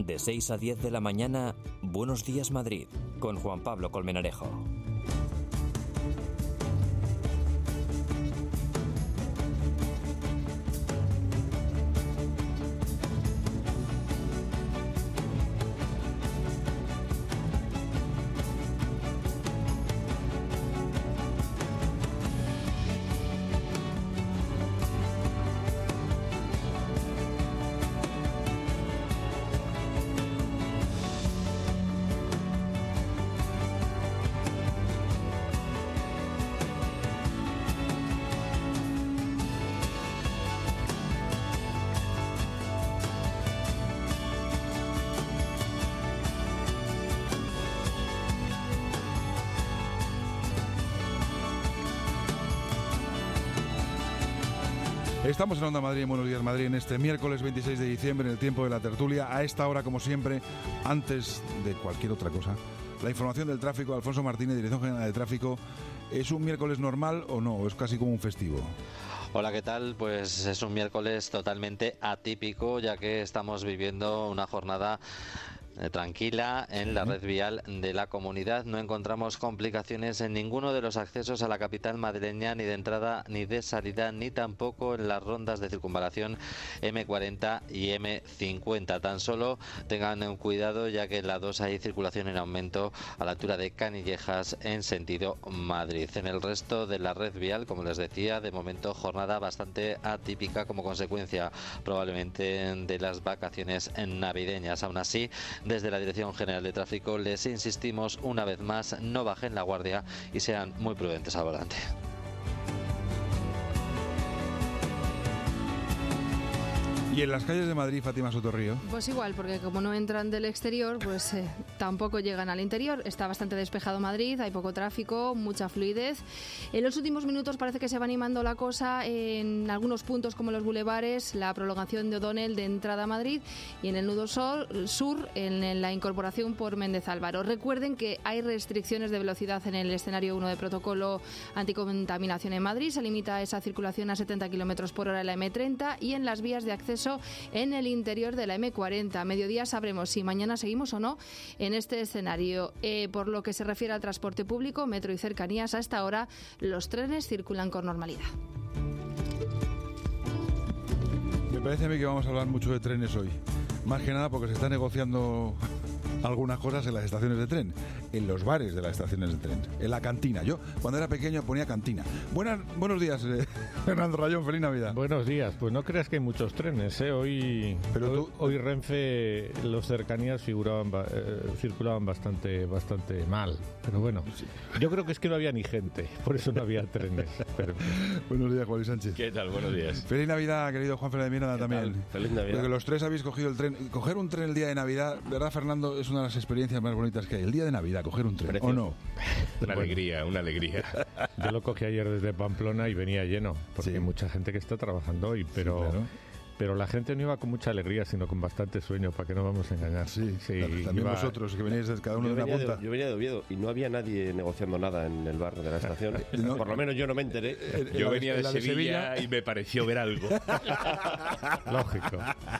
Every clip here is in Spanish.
De 6 a 10 de la mañana, Buenos Días Madrid, con Juan Pablo Colmenarejo. Estamos en Onda Madrid, en Buenos Días Madrid, en este miércoles 26 de diciembre, en el tiempo de la tertulia. A esta hora, como siempre, antes de cualquier otra cosa, la información del tráfico. Alfonso Martínez, Dirección General de Tráfico. ¿Es un miércoles normal o no? ¿O es casi como un festivo? Hola, ¿qué tal? Pues es un miércoles totalmente atípico, ya que estamos viviendo una jornada tranquila en la red vial de la comunidad. No encontramos complicaciones en ninguno de los accesos a la capital madrileña, ni de entrada ni de salida, ni tampoco en las rondas de circunvalación M40 y M50. Tan solo tengan cuidado, ya que en la 2 hay circulación en aumento a la altura de Canillejas en sentido Madrid. En el resto de la red vial, como les decía, de momento jornada bastante atípica como consecuencia probablemente de las vacaciones navideñas. Aún así, desde la Dirección General de Tráfico les insistimos una vez más, no bajen la guardia y sean muy prudentes al volante. ¿Y en las calles de Madrid, Fátima Sotorrío? Pues igual, porque como no entran del exterior, pues tampoco llegan al interior. Está bastante despejado Madrid, hay poco tráfico, mucha fluidez. En los últimos minutos parece que se va animando la cosa en algunos puntos como los bulevares, la prolongación de O'Donnell de entrada a Madrid y en el nudo sur, en la incorporación por Méndez Álvaro. Recuerden que hay restricciones de velocidad en el escenario 1 de protocolo anticontaminación en Madrid. Se limita esa circulación a 70 km por hora en la M30 y en las vías de acceso en el interior de la M40. A mediodía sabremos si mañana seguimos o no en este escenario. Por lo que se refiere al transporte público, metro y cercanías, a esta hora los trenes circulan con normalidad. Me parece a mí que vamos a hablar mucho de trenes hoy. Más que nada porque se está negociando algunas cosas en las estaciones de tren, en los bares de las estaciones de tren, en la cantina. Yo, cuando era pequeño, ponía cantina. Buenos días, Fernando Rayón, feliz Navidad. Buenos días. Pues no creas que hay muchos trenes, ¿eh? Hoy Renfe, los cercanías circulaban bastante mal. Pero bueno, yo creo que es que no había ni gente, por eso no había trenes. Pero... Buenos días, Juan Luis Sánchez. ¿Qué tal? Buenos días. Feliz Navidad, querido Juan Fernández Miranda, también. Feliz Navidad. Porque los tres habéis cogido el tren. Coger un tren el día de Navidad, ¿verdad, Fernando? Es una de las experiencias más bonitas que hay. El día de Navidad, coger un tren, Precioso. ¿o no? Una alegría. Yo lo cogí ayer desde Pamplona y venía lleno, porque Sí. hay mucha gente que está trabajando hoy, pero... Sí, claro. Pero la gente no iba con mucha alegría, sino con bastante sueño, para que no vamos a engañar. Sí, también vosotros, que veníais cada uno de una punta. Yo venía de Oviedo y no había nadie negociando nada en el bar de la estación. No. Por lo menos yo no me enteré. Yo venía de Sevilla y me pareció ver algo. Lógico.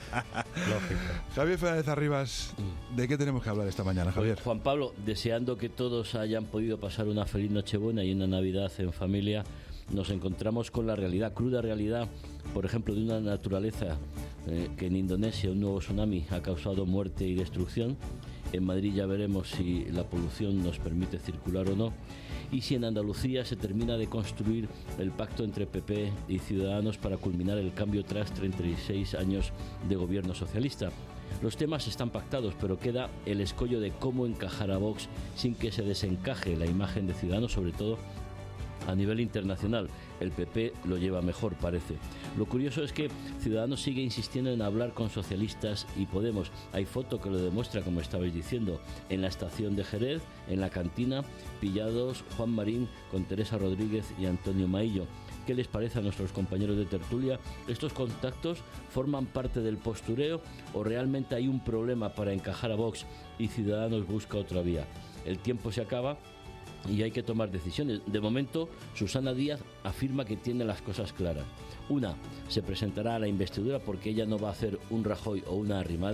Javier Fernández Arribas, ¿de qué tenemos que hablar esta mañana, Javier? Juan Pablo, deseando que todos hayan podido pasar una feliz Nochebuena y una Navidad en familia, nos encontramos con la realidad, cruda realidad, por ejemplo, de una naturaleza que en Indonesia un nuevo tsunami ha causado muerte y destrucción. En Madrid ya veremos si la polución nos permite circular o no. Y si en Andalucía se termina de construir el pacto entre PP y Ciudadanos para culminar el cambio tras 36 años de gobierno socialista. Los temas están pactados, pero queda el escollo de cómo encajar a Vox sin que se desencaje la imagen de Ciudadanos, sobre todo a nivel internacional. El PP lo lleva mejor, parece. Lo curioso es que Ciudadanos sigue insistiendo en hablar con socialistas y Podemos. Hay foto que lo demuestra, como estabais diciendo, en la estación de Jerez, en la cantina, pillados Juan Marín con Teresa Rodríguez y Antonio Maillo. ¿Qué les parece a nuestros compañeros de tertulia? ¿Estos contactos forman parte del postureo o realmente hay un problema para encajar a Vox y Ciudadanos busca otra vía? El tiempo se acaba y hay que tomar decisiones. De momento, Susana Díaz afirma que tiene las cosas claras. Una, se presentará a la investidura porque ella no va a hacer un Rajoy o una Arrimadas.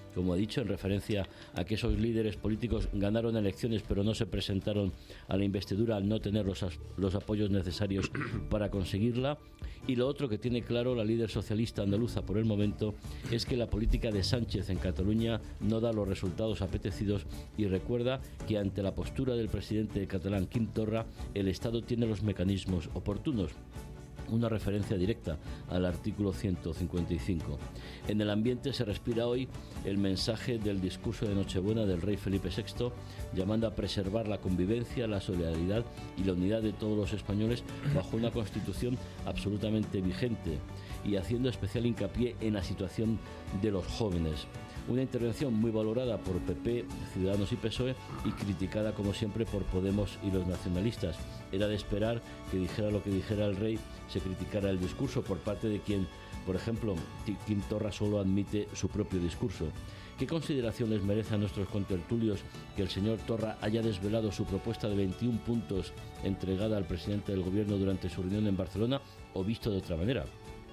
como he dicho, en referencia a que esos líderes políticos ganaron elecciones pero no se presentaron a la investidura al no tener los apoyos necesarios para conseguirla. Y lo otro que tiene claro la líder socialista andaluza por el momento es que la política de Sánchez en Cataluña no da los resultados apetecidos, y recuerda que ante la postura del presidente catalán Quim Torra, el Estado tiene los mecanismos oportunos. Una referencia directa al artículo 155. En el ambiente se respira hoy el mensaje del discurso de Nochebuena del rey Felipe VI, llamando a preservar la convivencia, la solidaridad y la unidad de todos los españoles bajo una Constitución absolutamente vigente, y haciendo especial hincapié en la situación de los jóvenes. Una intervención muy valorada por PP, Ciudadanos y PSOE, y criticada como siempre por Podemos y los nacionalistas. Era de esperar que dijera lo que dijera el rey, se criticara el discurso por parte de quien, por ejemplo, Quim Torra solo admite su propio discurso. ¿Qué consideración les merece a nuestros contertulios que el señor Torra haya desvelado su propuesta de 21 puntos entregada al presidente del gobierno durante su reunión en Barcelona, o visto de otra manera?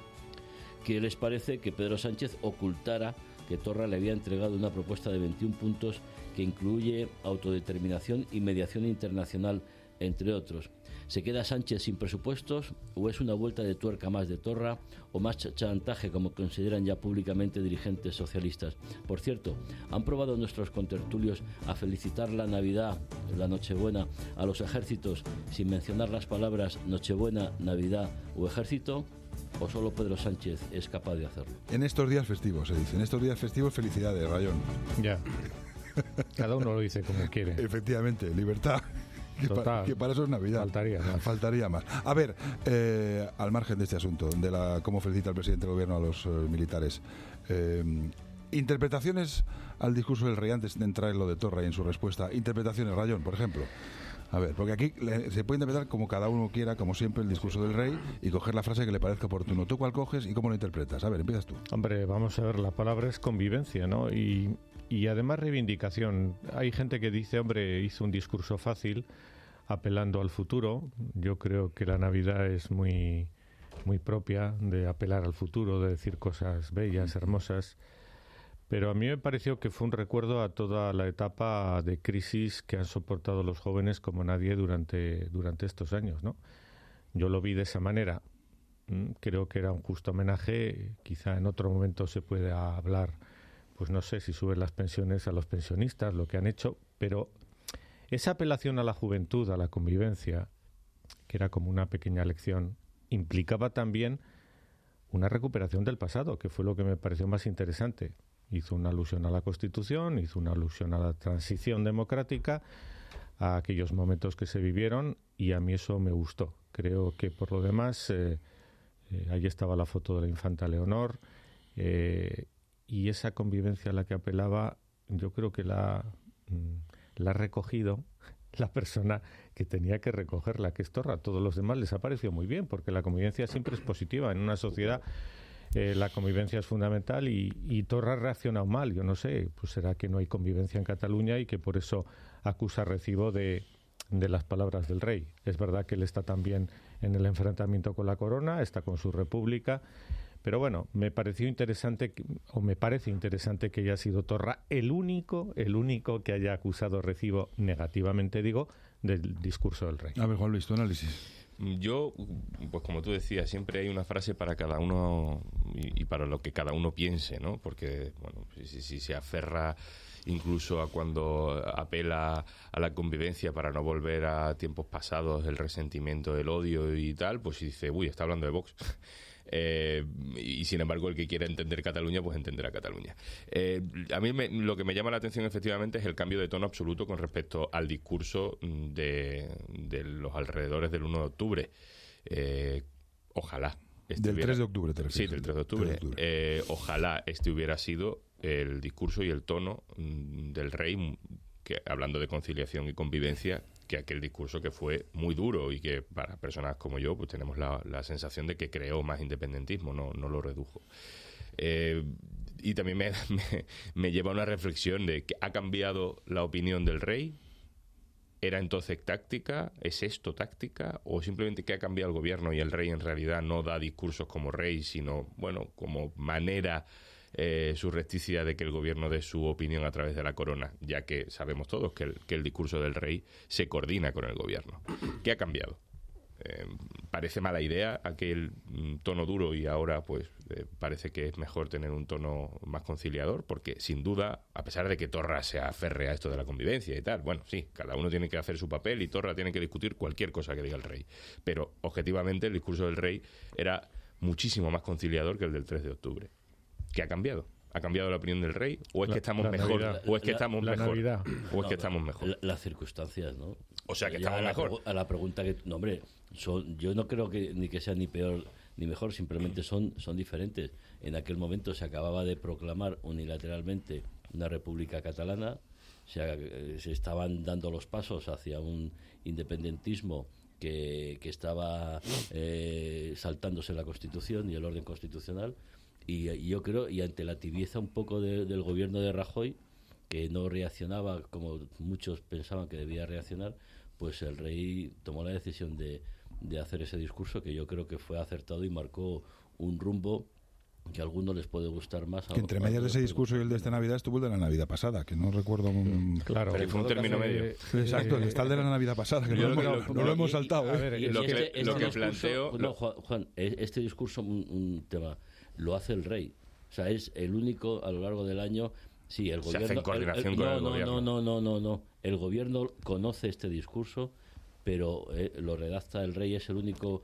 ¿Qué les parece que Pedro Sánchez ocultara que Torra le había entregado una propuesta de 21 puntos que incluye autodeterminación y mediación internacional, entre otros? ¿Se queda Sánchez sin presupuestos, o es una vuelta de tuerca más de Torra, o más chantaje, como consideran ya públicamente dirigentes socialistas? Por cierto, ¿han probado nuestros contertulios a felicitar la Navidad, la Nochebuena, a los ejércitos sin mencionar las palabras Nochebuena, Navidad o Ejército? ¿O solo Pedro Sánchez es capaz de hacerlo? En estos días festivos, se dice. En estos días festivos, felicidades, Rayón. Ya. Cada uno lo dice como quiere. Efectivamente, libertad. Que para eso es Navidad. Faltaría más. A ver, al margen de este asunto, de cómo felicita el presidente del gobierno a los militares, interpretaciones al discurso del rey antes de entrar en lo de Torra y en su respuesta. Interpretaciones, Rayón, por ejemplo. A ver, porque aquí se puede interpretar como cada uno quiera, como siempre, el discurso del rey, y coger la frase que le parezca oportuno. ¿Tú cuál coges y cómo lo interpretas? A ver, empiezas tú. Hombre, vamos a ver, la palabra es convivencia, ¿no? Y además reivindicación. Hay gente que dice, hombre, hizo un discurso fácil apelando al futuro. Yo creo que la Navidad es muy, muy propia de apelar al futuro, de decir cosas bellas, hermosas. Pero a mí me pareció que fue un recuerdo a toda la etapa de crisis que han soportado los jóvenes como nadie durante estos años, ¿no? Yo lo vi de esa manera. Creo que era un justo homenaje. Quizá en otro momento se pueda hablar, pues no sé, si suben las pensiones a los pensionistas, lo que han hecho, pero esa apelación a la juventud, a la convivencia, que era como una pequeña lección, implicaba también una recuperación del pasado, que fue lo que me pareció más interesante. Hizo una alusión a la Constitución, hizo una alusión a la transición democrática, a aquellos momentos que se vivieron, y a mí eso me gustó. Creo que por lo demás, ahí estaba la foto de la infanta Leonor, y esa convivencia a la que apelaba, yo creo que la ha recogido la persona que tenía que recogerla, que es Torra. A todos los demás les ha parecido muy bien, porque la convivencia siempre es positiva. En una sociedad la convivencia es fundamental, y Torra ha reaccionado mal. Yo no sé, pues será que no hay convivencia en Cataluña y que por eso acusa recibo de las palabras del rey. Es verdad que él está también en el enfrentamiento con la corona, está con su república, pero bueno, me parece interesante que haya sido Torra el único que haya acusado recibo negativamente, digo, del discurso del rey. A ver, Juan Luis, tu análisis. Yo, pues como tú decías, siempre hay una frase para cada uno y para lo que cada uno piense, ¿no? Porque, bueno, si se aferra incluso a cuando apela a la convivencia para no volver a tiempos pasados, el resentimiento, el odio y tal, pues dice, uy, está hablando de Vox. Y sin embargo el que quiera entender Cataluña pues entenderá Cataluña. A mí lo que me llama la atención efectivamente es el cambio de tono absoluto con respecto al discurso de los alrededores del 1 de octubre. Ojalá del 3 de octubre te refieres. Sí, del 3 de octubre. Ojalá este hubiera sido el discurso y el tono del rey, que hablando de conciliación y convivencia, que aquel discurso que fue muy duro y que para personas como yo pues tenemos la sensación de que creó más independentismo, no lo redujo. Y también me lleva a una reflexión de que ha cambiado la opinión del rey. ¿Era entonces táctica? ¿Es esto táctica? ¿O simplemente que ha cambiado el gobierno y el rey en realidad no da discursos como rey, sino, bueno, como manera surrepticia de que el gobierno dé su opinión a través de la corona, ya que sabemos todos que el discurso del rey se coordina con el gobierno. ¿Qué ha cambiado? Parece mala idea aquel tono duro y ahora pues parece que es mejor tener un tono más conciliador, porque sin duda, a pesar de que Torra se aferre a esto de la convivencia y tal, bueno, sí, cada uno tiene que hacer su papel y Torra tiene que discutir cualquier cosa que diga el rey, pero objetivamente el discurso del rey era muchísimo más conciliador que el del 3 de octubre. ¿Qué ha cambiado? ¿Ha cambiado la opinión del rey? ¿O es que estamos mejor? ¿O es que estamos mejor? ¿O es que estamos mejor? Las circunstancias, ¿no? O sea, que estamos mejor. A la pregunta que... No, hombre, yo no creo que sea ni peor ni mejor, simplemente son diferentes. En aquel momento se acababa de proclamar unilateralmente una república catalana, se estaban dando los pasos hacia un independentismo que estaba saltándose la Constitución y el orden constitucional, y yo creo, y ante la tibieza un poco del gobierno de Rajoy, que no reaccionaba como muchos pensaban que debía reaccionar, pues el rey tomó la decisión de hacer ese discurso, que yo creo que fue acertado y marcó un rumbo que a algunos les puede gustar más. Que entre medias de ese discurso y el de esta Navidad estuvo el de la Navidad pasada, que no recuerdo... Claro. Pero fue un término medio. Exacto, está el de la Navidad pasada, que no lo hemos saltado. Lo que planteo... No, Juan, este discurso, un tema, lo hace el rey. O sea, es el único a lo largo del año... Sí, el gobierno... Se hace en coordinación con el gobierno. No. El gobierno conoce este discurso, pero lo redacta el rey, es el único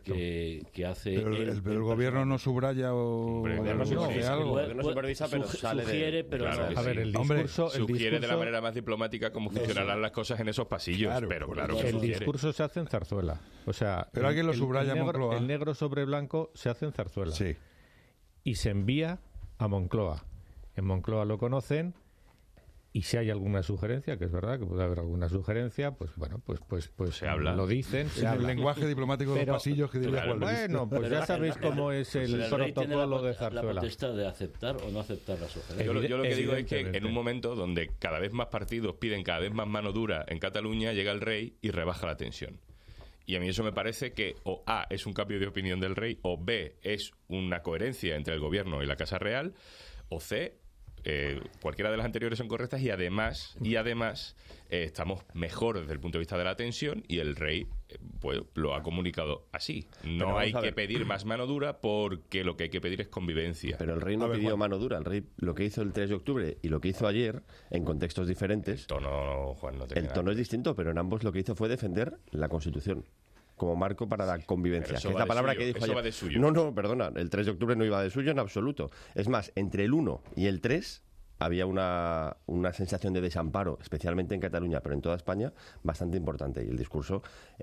que hace... Pero el gobierno no subraya o... El gobierno no supervisa, pero sugiere, pero... Claro, a ver, el sugiere de la manera más diplomática cómo funcionarán las cosas en esos pasillos, pero claro que el discurso se hace en Zarzuela. O sea, pero alguien lo subraya Moncloa. El negro sobre blanco se hace en Zarzuela. Sí. Y se envía a Moncloa. En Moncloa lo conocen, y si hay alguna sugerencia, que es verdad que puede haber alguna sugerencia, pues bueno, pues se habla. Lo dicen. Se habla. El lenguaje diplomático de los pasillos que diría Juan Luis. Bueno, pues ya sabéis cómo es el protocolo de Zarzuela. La potestad de aceptar o no aceptar la sugerencia. Yo lo que digo es que en un momento donde cada vez más partidos piden cada vez más mano dura en Cataluña, llega el rey y rebaja la tensión. Y a mí eso me parece que o A, es un cambio de opinión del rey, o B, es una coherencia entre el gobierno y la Casa Real, o C, cualquiera de las anteriores son correctas, y además estamos mejor desde el punto de vista de la tensión, y el rey pues lo ha comunicado así. No hay que pedir más mano dura, porque lo que hay que pedir es convivencia. Pero el rey no pidió mano dura. El rey lo que hizo el 3 de octubre y lo que hizo ayer, en contextos diferentes... El tono, Juan, no el tono es distinto, pero en ambos lo que hizo fue defender la Constitución como marco para la convivencia, que es la palabra que dijo ayer. Va de suyo. No, perdona, el 3 de octubre no iba de suyo en absoluto. Es más, entre el 1 y el 3 había una sensación de desamparo, especialmente en Cataluña, pero en toda España, bastante importante. Y el discurso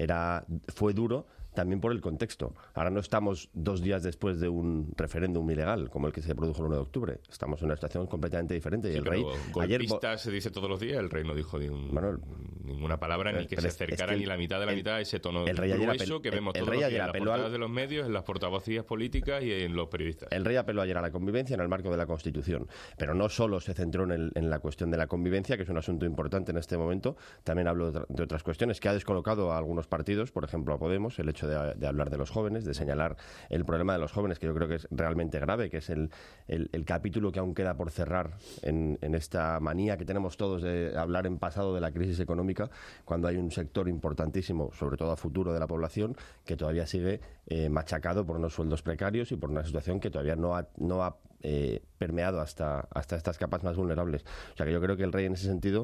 fue duro también por el contexto. Ahora no estamos 2 días después de un referéndum ilegal, como el que se produjo el 1 de octubre. Estamos en una situación completamente diferente. Y el rey... Golpista se dice todos los días, el rey no dijo ninguna palabra, ni que se acercara ni la mitad de la mitad a ese tono grueso que vemos todos los días en las portadas de los medios, en las portavocías políticas y en los periodistas. El rey apeló ayer a la convivencia en el marco de la Constitución, pero no solo se centró en la cuestión de la convivencia, que es un asunto importante en este momento. También habló de otras cuestiones que ha descolocado a algunos partidos, por ejemplo a Podemos, el hecho de hablar de los jóvenes, de señalar el problema de los jóvenes, que yo creo que es realmente grave, que es el capítulo que aún queda por cerrar en esta manía que tenemos todos de hablar en pasado de la crisis económica, cuando hay un sector importantísimo, sobre todo a futuro de la población, que todavía sigue machacado por unos sueldos precarios y por una situación que todavía no ha permeado hasta estas capas más vulnerables. O sea que yo creo que el rey en ese sentido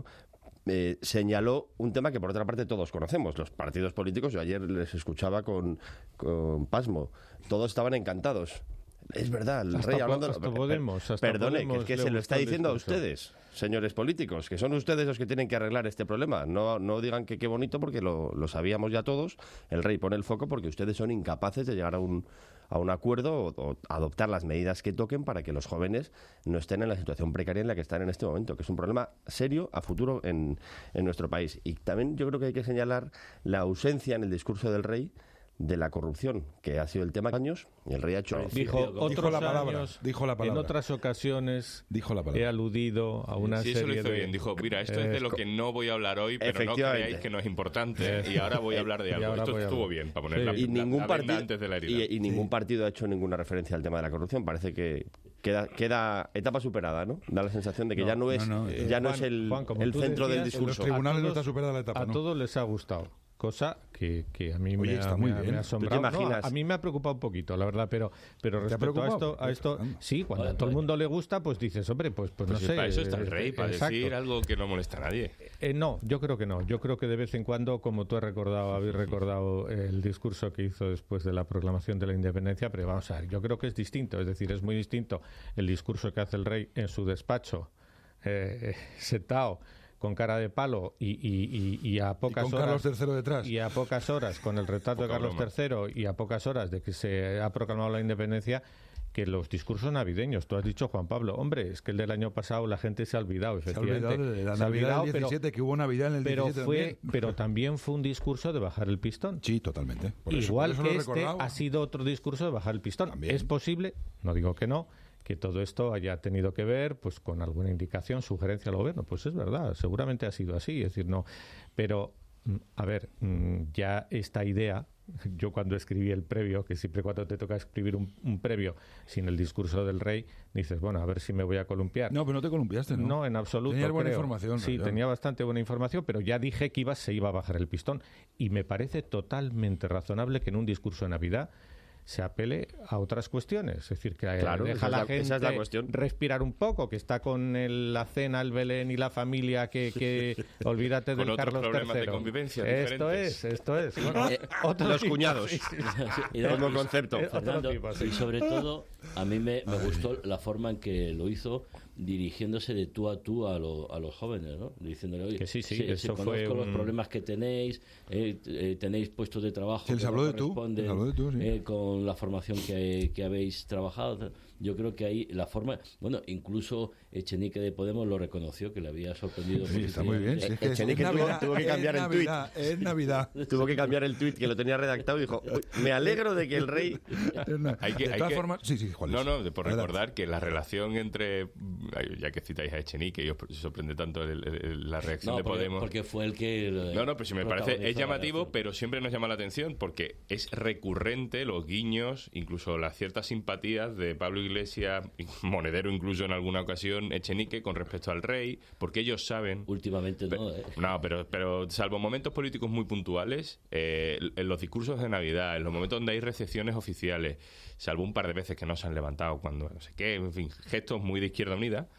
señaló un tema que por otra parte todos conocemos, los partidos políticos. Yo ayer les escuchaba con pasmo, todos estaban encantados. Es verdad, el rey hablando... Perdone, que se lo está diciendo a ustedes, señores políticos, que son ustedes los que tienen que arreglar este problema. No digan que qué bonito, porque lo sabíamos ya todos. El rey pone el foco porque ustedes son incapaces de llegar a un acuerdo o adoptar las medidas que toquen para que los jóvenes no estén en la situación precaria en la que están en este momento, que es un problema serio a futuro en nuestro país. Y también yo creo que hay que señalar la ausencia en el discurso del rey de la corrupción, que ha sido el tema de años, y el rey ha hecho... Dijo la palabra. En otras ocasiones he aludido a una serie serie eso lo hizo de... bien. Dijo, mira, esto es de lo que no voy a hablar hoy, pero no creáis que no es importante, y ahora voy a hablar de algo. Esto estuvo bien, para poner la venda antes de la herida. Y ningún partido ha hecho ninguna referencia al tema de la corrupción. Parece que queda etapa superada, ¿no? Da la sensación de que ya no es el centro del discurso. En los tribunales no está superada la etapa, a todos les ha gustado. Cosa que a mí me ha asombrado. ¿Tú te imaginas? A mí me ha preocupado un poquito, la verdad, pero respecto a esto, sí, cuando a todo el mundo le gusta, pues dices, hombre, pues no sé. Para eso está el rey, para decir algo que no molesta a nadie. No, yo creo que no. Yo creo que de vez en cuando, como tú habéis recordado el discurso que hizo después de la proclamación de la independencia, pero vamos a ver, yo creo que es distinto. Es decir, es muy distinto el discurso que hace el rey en su despacho, sentado, con cara de palo y a pocas horas... con Carlos III detrás. Y a pocas horas, con el retrato de Carlos III, y a pocas horas de que se ha proclamado la independencia, que los discursos navideños. Tú has dicho, Juan Pablo, hombre, es que el del año pasado la gente se ha olvidado, efectivamente. Se ha olvidado de la Navidad del 17, que hubo Navidad en el 17 también. Pero también fue un discurso de bajar el pistón. Sí, totalmente. Igual que este ha sido otro discurso de bajar el pistón. También. Es posible, no digo que no, que todo esto haya tenido que ver pues con alguna indicación, sugerencia al gobierno. Pues es verdad, seguramente ha sido así, es decir, no. Pero, a ver, ya esta idea, yo cuando escribí el previo, que siempre cuando te toca escribir un previo sin el discurso del rey, dices, bueno, a ver si me voy a columpiar. No, pero no te columpiaste, ¿no? No, en absoluto. Tenías buena información. Sí, tenía bastante buena información, pero ya dije que se iba a bajar el pistón. Y me parece totalmente razonable que en un discurso de Navidad se apele a otras cuestiones, es decir, que deja a la gente respirar un poco, que está con la cena, el Belén y la familia, que olvídate del Carlos III. Con otros problemas de convivencia Esto es. Bueno, los cuñados. Y como concepto. Fernando, y sobre todo, a mí me gustó la forma en que lo hizo, dirigiéndose de tú a tú a los jóvenes, ¿no? Diciéndole, oye, que sí, eso conozco los problemas que tenéis, tenéis puestos de trabajo que no corresponden con la formación que habéis trabajado. Yo creo que ahí la forma... Bueno, incluso Echenique de Podemos lo reconoció, que le había sorprendido. Sí, está muy bien. Echenique tuvo que cambiar el tuit. Es Navidad. Tuvo que cambiar el tuit, que lo tenía redactado, y dijo, me alegro de que el rey... Por recordar que la relación entre... Ya que citáis a Echenique y os sorprende tanto la reacción de Podemos... porque fue el que... pero si me parece... Es llamativo, pero siempre nos llama la atención, porque es recurrente los guiños, incluso las ciertas simpatías de Pablo Iglesias, Monedero incluso en alguna ocasión, Echenique con respecto al rey, porque ellos saben... Últimamente no, No, pero salvo momentos políticos muy puntuales, en los discursos de Navidad, en los momentos donde hay recepciones oficiales, salvo un par de veces que no se han levantado cuando no sé qué, en fin, gestos muy de Izquierda Unida,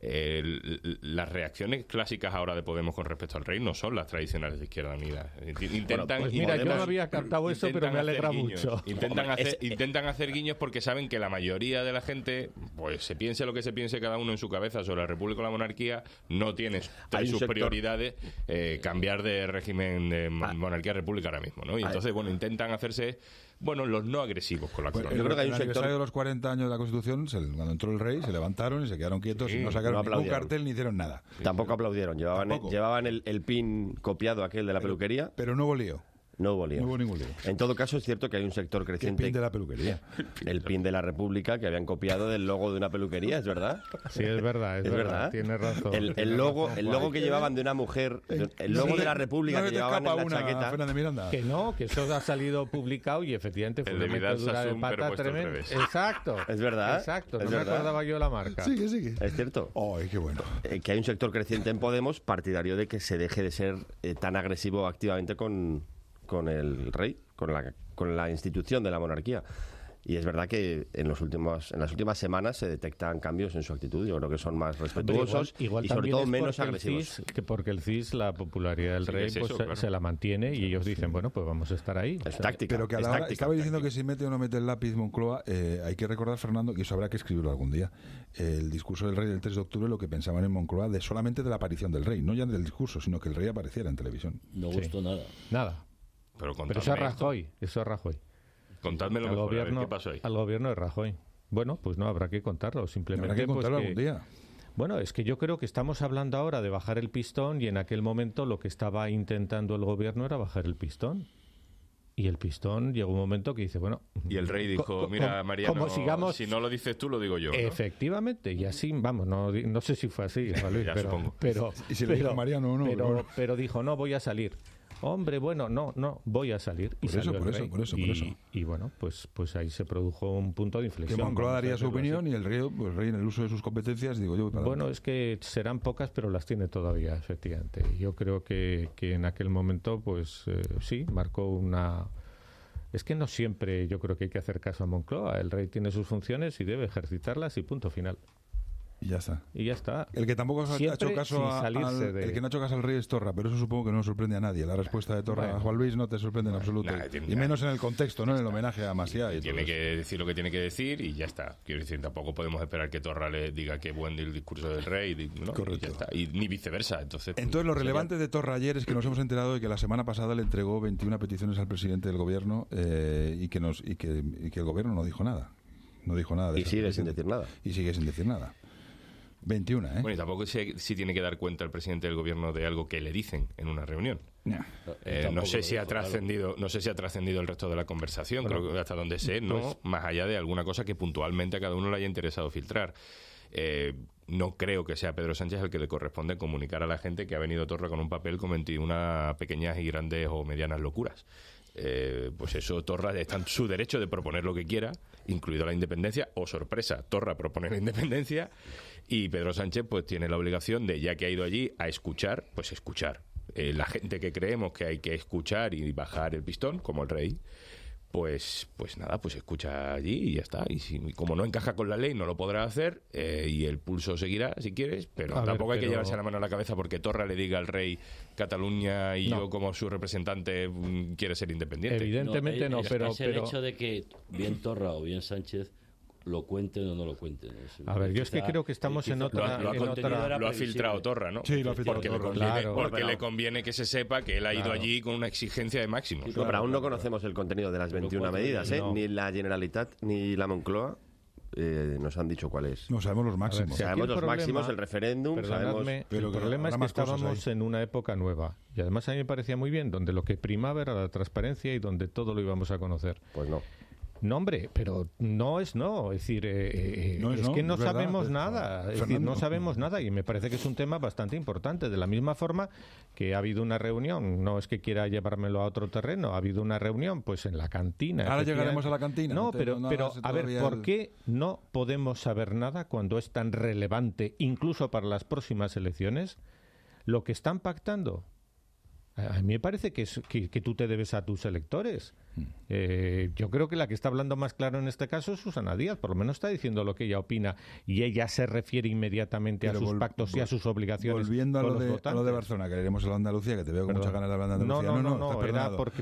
las reacciones clásicas ahora de Podemos con respecto al rey no son las tradicionales de Izquierda Unida. Intentan, pues mira, yo no había captado eso, pero me alegra mucho. Intentan hacer guiños porque saben que la mayoría de la gente, pues se piense lo que se piense cada uno en su cabeza sobre la República o la monarquía, no tiene entre sus prioridades cambiar de régimen de monarquía a república ahora mismo, ¿no? Y entonces, intentan hacerse los no agresivos con la acción. Yo creo que hay un sector de los 40 años de la Constitución, cuando entró el rey, se levantaron y se quedaron quietos y no sacaron ningún cartel ni hicieron nada. Tampoco aplaudieron. Llevaban el pin copiado aquel de la peluquería. Pero no hubo lío. No hubo ningún lío. En todo caso, es cierto que hay un sector creciente... ¿Qué pin de la peluquería? El pin de la República, que habían copiado del logo de una peluquería, ¿es verdad? Sí, es verdad. Tienes razón. El logo que llevaban de una mujer, el logo de la República que llevaban en la chaqueta... Que eso ha salido publicado y efectivamente fue una metedura de pata tremenda. Exacto. Es verdad. Exacto, no me acordaba yo la marca. Sí. Es cierto. ¡Ay, qué bueno! Que hay un sector creciente en Podemos partidario de que se deje de ser tan agresivo activamente con el rey, con la institución de la monarquía. Y es verdad que en las últimas semanas se detectan cambios en su actitud. Yo creo que son más respetuosos igual y sobre todo menos agresivos. Porque el CIS, la popularidad del rey, se la mantiene y ellos dicen, bueno, pues vamos a estar ahí. Es táctica. Pero que a la hora, estaba diciendo que si mete o no mete el lápiz Moncloa, hay que recordar, Fernando, y eso habrá que escribirlo algún día, el discurso del rey del 3 de octubre, lo que pensaban en Moncloa solamente de la aparición del rey, no ya del discurso, sino que el rey apareciera en televisión. No gustó nada. Pero eso es Rajoy. Contádmelo mejor, gobierno, a ver qué pasó ahí. Al gobierno de Rajoy. Bueno, pues no, habrá que contarlo. Simplemente habrá que contarlo algún día. Bueno, es que yo creo que estamos hablando ahora de bajar el pistón y en aquel momento lo que estaba intentando el gobierno era bajar el pistón. Y el pistón llegó un momento que dice, bueno... Y el rey dijo, mira, Mariano, como sigamos, si no lo dices tú, lo digo yo, ¿no? Efectivamente, y así, vamos, no sé si fue así, Luis, pero ¿y si le dijo Mariano o no? Pero dijo, no, voy a salir. Hombre, bueno, no, voy a salir. Y por eso. Y bueno, pues ahí se produjo un punto de inflexión. Que Moncloa daría su opinión y el rey en el uso de sus competencias, digo yo... Bueno, es que serán pocas, pero las tiene todavía, efectivamente. Yo creo que en aquel momento, pues sí, marcó una... Es que no siempre yo creo que hay que hacer caso a Moncloa. El rey tiene sus funciones y debe ejercitarlas y punto final. Y ya está. El que tampoco ha hecho caso el que no ha hecho caso al rey es Torra, pero eso supongo que no sorprende a nadie. La respuesta de Torra a Juan Luis no te sorprende en absoluto. Y menos en el contexto, ¿no? En el homenaje a Maciá. Tiene que decir lo que tiene que decir y ya está. Quiero decir, tampoco podemos esperar que Torra le diga que buen el discurso del rey, ¿no? Correcto. Y ya está. Y ni viceversa. Entonces lo relevante de Torra ayer es que nos hemos enterado de que la semana pasada le entregó 21 peticiones al presidente del gobierno y que el gobierno no dijo nada. No dijo nada de eso. Y sigue sin decir nada. 21, ¿eh? Bueno, y tampoco sí tiene que dar cuenta el presidente del gobierno de algo que le dicen en una reunión. No sé si ha trascendido el resto de la conversación, creo que hasta donde sé, no, más allá de alguna cosa que puntualmente a cada uno le haya interesado filtrar. No creo que sea Pedro Sánchez el que le corresponde comunicar a la gente que ha venido Torra con un papel con 21 pequeñas y grandes o medianas locuras. Pues eso, Torra está en su derecho de proponer lo que quiera, incluido la independencia, o sorpresa, Torra propone la independencia y Pedro Sánchez pues tiene la obligación de, ya que ha ido allí a escuchar, pues escuchar. La gente que creemos que hay que escuchar y bajar el pistón, como el rey, pues nada, pues escucha allí y ya está. Y como no encaja con la ley, no lo podrá hacer y el pulso seguirá, si quieres, pero tampoco hay que llevarse la mano a la cabeza porque Torra le diga al rey Cataluña y yo como su representante quiere ser independiente. Evidentemente pero el hecho de que bien Torra o bien Sánchez lo cuenten o no lo cuenten. A ver, yo es que creo que estamos en otra... Lo ha filtrado Torra, ¿no? Sí, lo ha filtrado Torra. Porque le conviene que se sepa que él ha ido allí con una exigencia de máximos. Pero aún no conocemos el contenido de las 21 medidas, ¿eh? Ni la Generalitat ni la Moncloa nos han dicho cuál es. No sabemos los máximos. Sabemos los máximos, el referéndum, sabemos... Pero el problema es que estábamos en una época nueva. Y además a mí me parecía muy bien, donde lo que primaba era la transparencia y donde todo lo íbamos a conocer. Pues no. No, hombre, pero no es no. Es decir, que no sabemos nada. Es decir, no sabemos nada y me parece que es un tema bastante importante. De la misma forma que ha habido una reunión, no es que quiera llevármelo a otro terreno, ha habido una reunión pues en la cantina. Ahora llegaremos a la cantina. No, pero a ver, ¿por qué no podemos saber nada cuando es tan relevante, incluso para las próximas elecciones, lo que están pactando? A mí me parece que tú te debes a tus electores. Yo creo que la que está hablando más claro en este caso es Susana Díaz, por lo menos está diciendo lo que ella opina y ella se refiere inmediatamente a sus pactos y a sus obligaciones. Volviendo a lo de Barcelona, que iremos a la Andalucía, que te veo con muchas ganas de hablar de Andalucía. No, era porque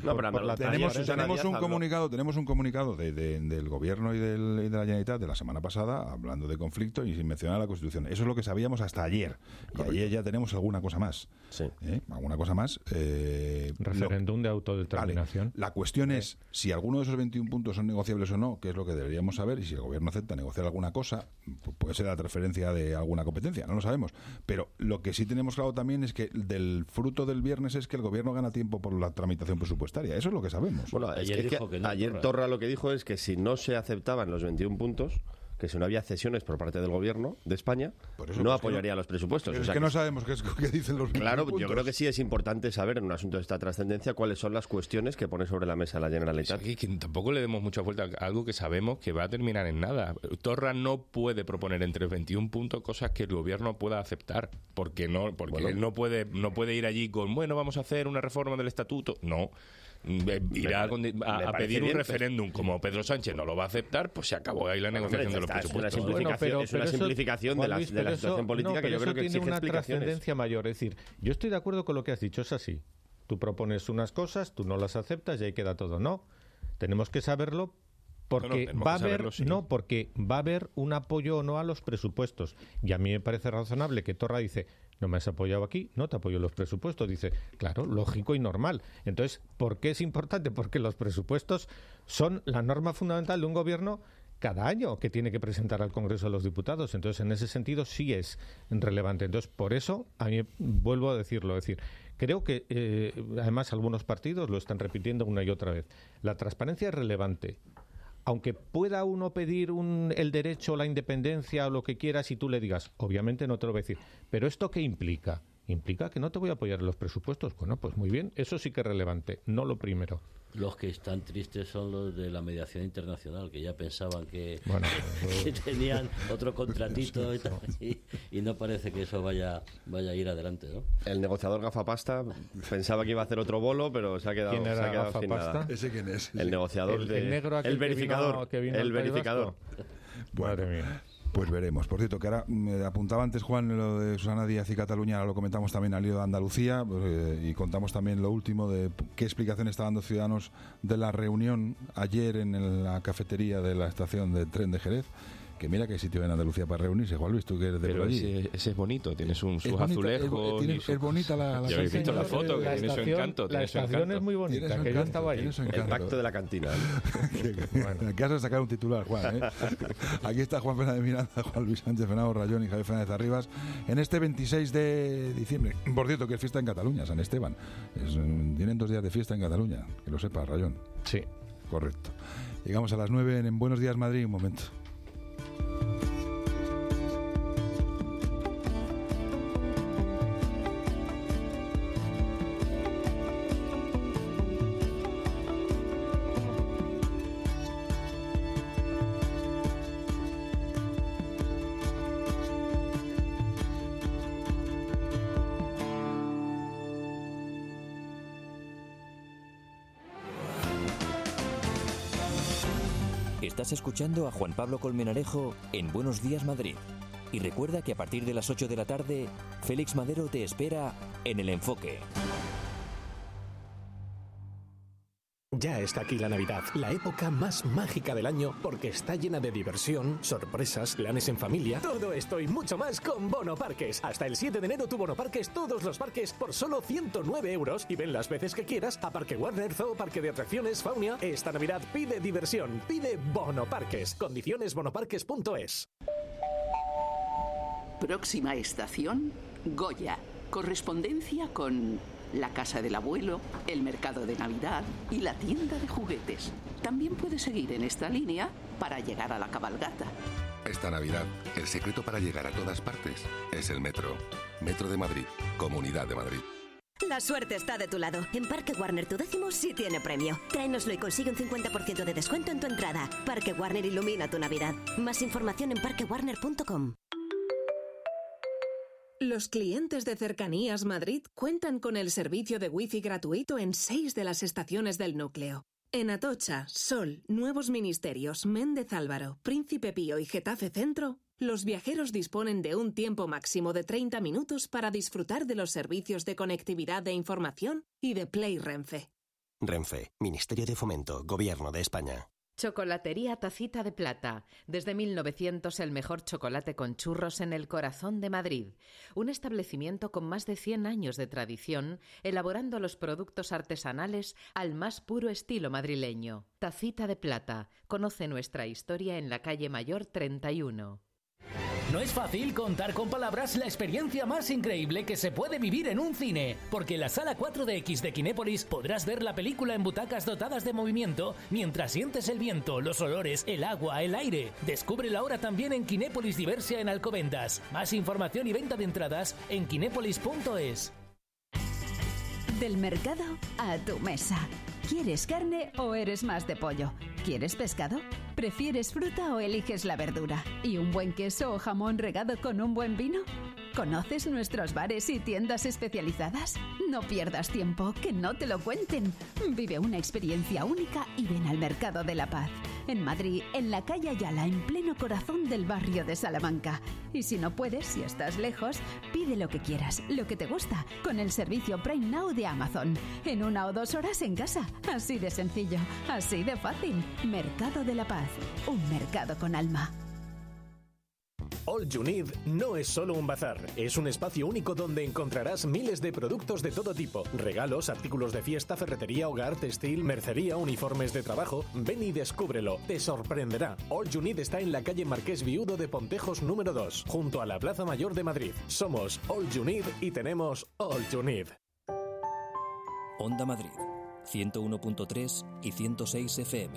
tenemos un comunicado del Gobierno y de la Generalitat de la semana pasada hablando de conflicto y sin mencionar la Constitución. Eso es lo que sabíamos hasta ayer. Y ayer ya tenemos alguna cosa más. Sí. Alguna cosa más. Referéndum de autodeterminación. Vale. La cuestión es si alguno de esos 21 puntos son negociables o no, que es lo que deberíamos saber, y si el gobierno acepta negociar alguna cosa, puede ser la transferencia de alguna competencia, no lo sabemos. Pero lo que sí tenemos claro también es que del fruto del viernes es que el gobierno gana tiempo por la tramitación presupuestaria. Eso es lo que sabemos. Bueno, ayer Torra lo que dijo es que si no se aceptaban los 21 puntos, que si no había cesiones por parte del gobierno de España, no apoyaría los presupuestos. Es que no sabemos qué dicen los 21 Claro, puntos. Yo creo que sí es importante saber en un asunto de esta trascendencia cuáles son las cuestiones que pone sobre la mesa la Generalitat. Sí, que tampoco le demos mucha vuelta a algo que sabemos que va a terminar en nada. Torra no puede proponer entre 21 puntos cosas que el gobierno pueda aceptar, porque él no puede ir allí con, vamos a hacer una reforma del estatuto. No. Irá a pedir un referéndum. Como Pedro Sánchez no lo va a aceptar, pues se acabó ahí la negociación de los presupuestos. Es una simplificación de la situación política que yo creo que tiene exige una explicaciones. trascendencia mayor. Es decir, yo estoy de acuerdo con lo que has dicho, es así. Tú propones unas cosas, tú no las aceptas y ahí queda todo. No, tenemos que saberlo porque porque va a haber un apoyo o no a los presupuestos. Y a mí me parece razonable que Torra dice, no me has apoyado aquí, no te apoyo en los presupuestos. Dice, claro, lógico y normal. Entonces, ¿por qué es importante? Porque los presupuestos son la norma fundamental de un gobierno cada año que tiene que presentar al Congreso de los Diputados. Entonces, en ese sentido, sí es relevante. Entonces, por eso, a mí vuelvo a decirlo, es decir, Creo que, además, algunos partidos lo están repitiendo una y otra vez. La transparencia es relevante. Aunque pueda uno pedir el derecho a la independencia o lo que quieras y tú le digas, obviamente no te lo voy a decir, pero ¿esto qué implica? ¿Implica que no te voy a apoyar en los presupuestos? Bueno, pues muy bien, eso sí que es relevante, no lo primero. Los que están tristes son los de la mediación internacional, que ya pensaban que, que tenían otro contratito y no parece que eso vaya a ir adelante, ¿no? El negociador gafapasta pensaba que iba a hacer otro bolo, pero se ha quedado, ¿Quién era gafapasta? Sin nada. ¿Ese quién es? El negociador el negro aquel el verificador. que vino el verificador. Madre mía. Pues veremos. Por cierto, que ahora me apuntaba antes Juan lo de Susana Díaz y Cataluña, ahora lo comentamos también al lío de Andalucía y contamos también lo último de qué explicación está dando Ciudadanos de la reunión ayer en la cafetería de la estación de tren de Jerez. Que mira que hay sitio en Andalucía para reunirse, Juan Luis, tú que eres de por allí. Ese es bonito, tiene sus azulejos. Es bonita la ya habéis visto la foto, que tiene su encanto. La estación es muy bonita, que yo estaba allí. El pacto de la cantina. Bueno, en caso de sacar un titular, Juan. Aquí está Juan Fernández Miranda, Juan Luis Sánchez, Fernando Rayón y Javier Fernández Arribas en este 26 de diciembre. Por cierto, que es fiesta en Cataluña, San Esteban. Tienen 2 días de fiesta en Cataluña, que lo sepa, Rayón. Sí. Correcto. Llegamos a las 9 en Buenos Días Madrid, un momento. Estás escuchando a Juan Pablo Colmenarejo en Buenos Días Madrid. Y recuerda que a partir de las 8 de la tarde, Félix Madero te espera en El Enfoque. Ya está aquí la Navidad, la época más mágica del año, porque está llena de diversión, sorpresas, planes en familia. Todo esto y mucho más con Bono Parques. Hasta el 7 de enero tu Bono Parques, todos los parques por solo 109 euros y ven las veces que quieras a Parque Warner, Zoo, Parque de Atracciones, Faunia. Esta Navidad pide diversión, pide Bono Parques. Condiciones bonoparques.es. Próxima estación, Goya. Correspondencia con la casa del abuelo, el mercado de Navidad y la tienda de juguetes. También puedes seguir en esta línea para llegar a la cabalgata. Esta Navidad, el secreto para llegar a todas partes es el metro. Metro de Madrid, Comunidad de Madrid. La suerte está de tu lado. En Parque Warner tu décimo sí tiene premio. Tráenoslo y consigue un 50% de descuento en tu entrada. Parque Warner ilumina tu Navidad. Más información en parquewarner.com. Los clientes de Cercanías Madrid cuentan con el servicio de Wi-Fi gratuito en 6 de las estaciones del núcleo. En Atocha, Sol, Nuevos Ministerios, Méndez Álvaro, Príncipe Pío y Getafe Centro, los viajeros disponen de un tiempo máximo de 30 minutos para disfrutar de los servicios de conectividad e información y de Play Renfe. Renfe, Ministerio de Fomento, Gobierno de España. Chocolatería Tacita de Plata. Desde 1900 el mejor chocolate con churros en el corazón de Madrid. Un establecimiento con más de 100 años de tradición, elaborando los productos artesanales al más puro estilo madrileño. Tacita de Plata. Conoce nuestra historia en la calle Mayor 31. No es fácil contar con palabras la experiencia más increíble que se puede vivir en un cine, porque en la Sala 4DX de Kinépolis podrás ver la película en butacas dotadas de movimiento mientras sientes el viento, los olores, el agua, el aire. Descúbrela ahora también en Kinépolis Diversia en Alcobendas. Más información y venta de entradas en kinépolis.es. Del mercado a tu mesa. ¿Quieres carne o eres más de pollo? ¿Quieres pescado? ¿Prefieres fruta o eliges la verdura? ¿Y un buen queso o jamón regado con un buen vino? ¿Conoces nuestros bares y tiendas especializadas? No pierdas tiempo, que no te lo cuenten. Vive una experiencia única y ven al Mercado de la Paz. En Madrid, en la calle Ayala, en pleno corazón del barrio de Salamanca. Y si no puedes, si estás lejos, pide lo que quieras, lo que te gusta, con el servicio Prime Now de Amazon. En 1 o 2 horas en casa. Así de sencillo, así de fácil. Mercado de la Paz, un mercado con alma. All You Need no es solo un bazar, es un espacio único donde encontrarás miles de productos de todo tipo, regalos, artículos de fiesta, ferretería, hogar, textil, mercería, uniformes de trabajo. Ven y descúbrelo, te sorprenderá. All You Need está en la calle Marqués Viudo de Pontejos número 2, junto a la Plaza Mayor de Madrid. Somos All You Need y tenemos All You Need. Onda Madrid, 101.3 y 106 FM.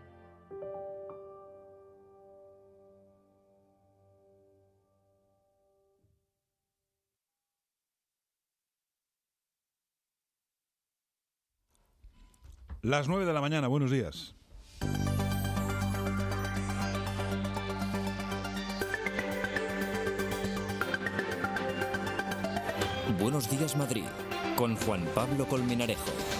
Las 9 de la mañana, buenos días. Buenos días Madrid, con Juan Pablo Colmenarejo.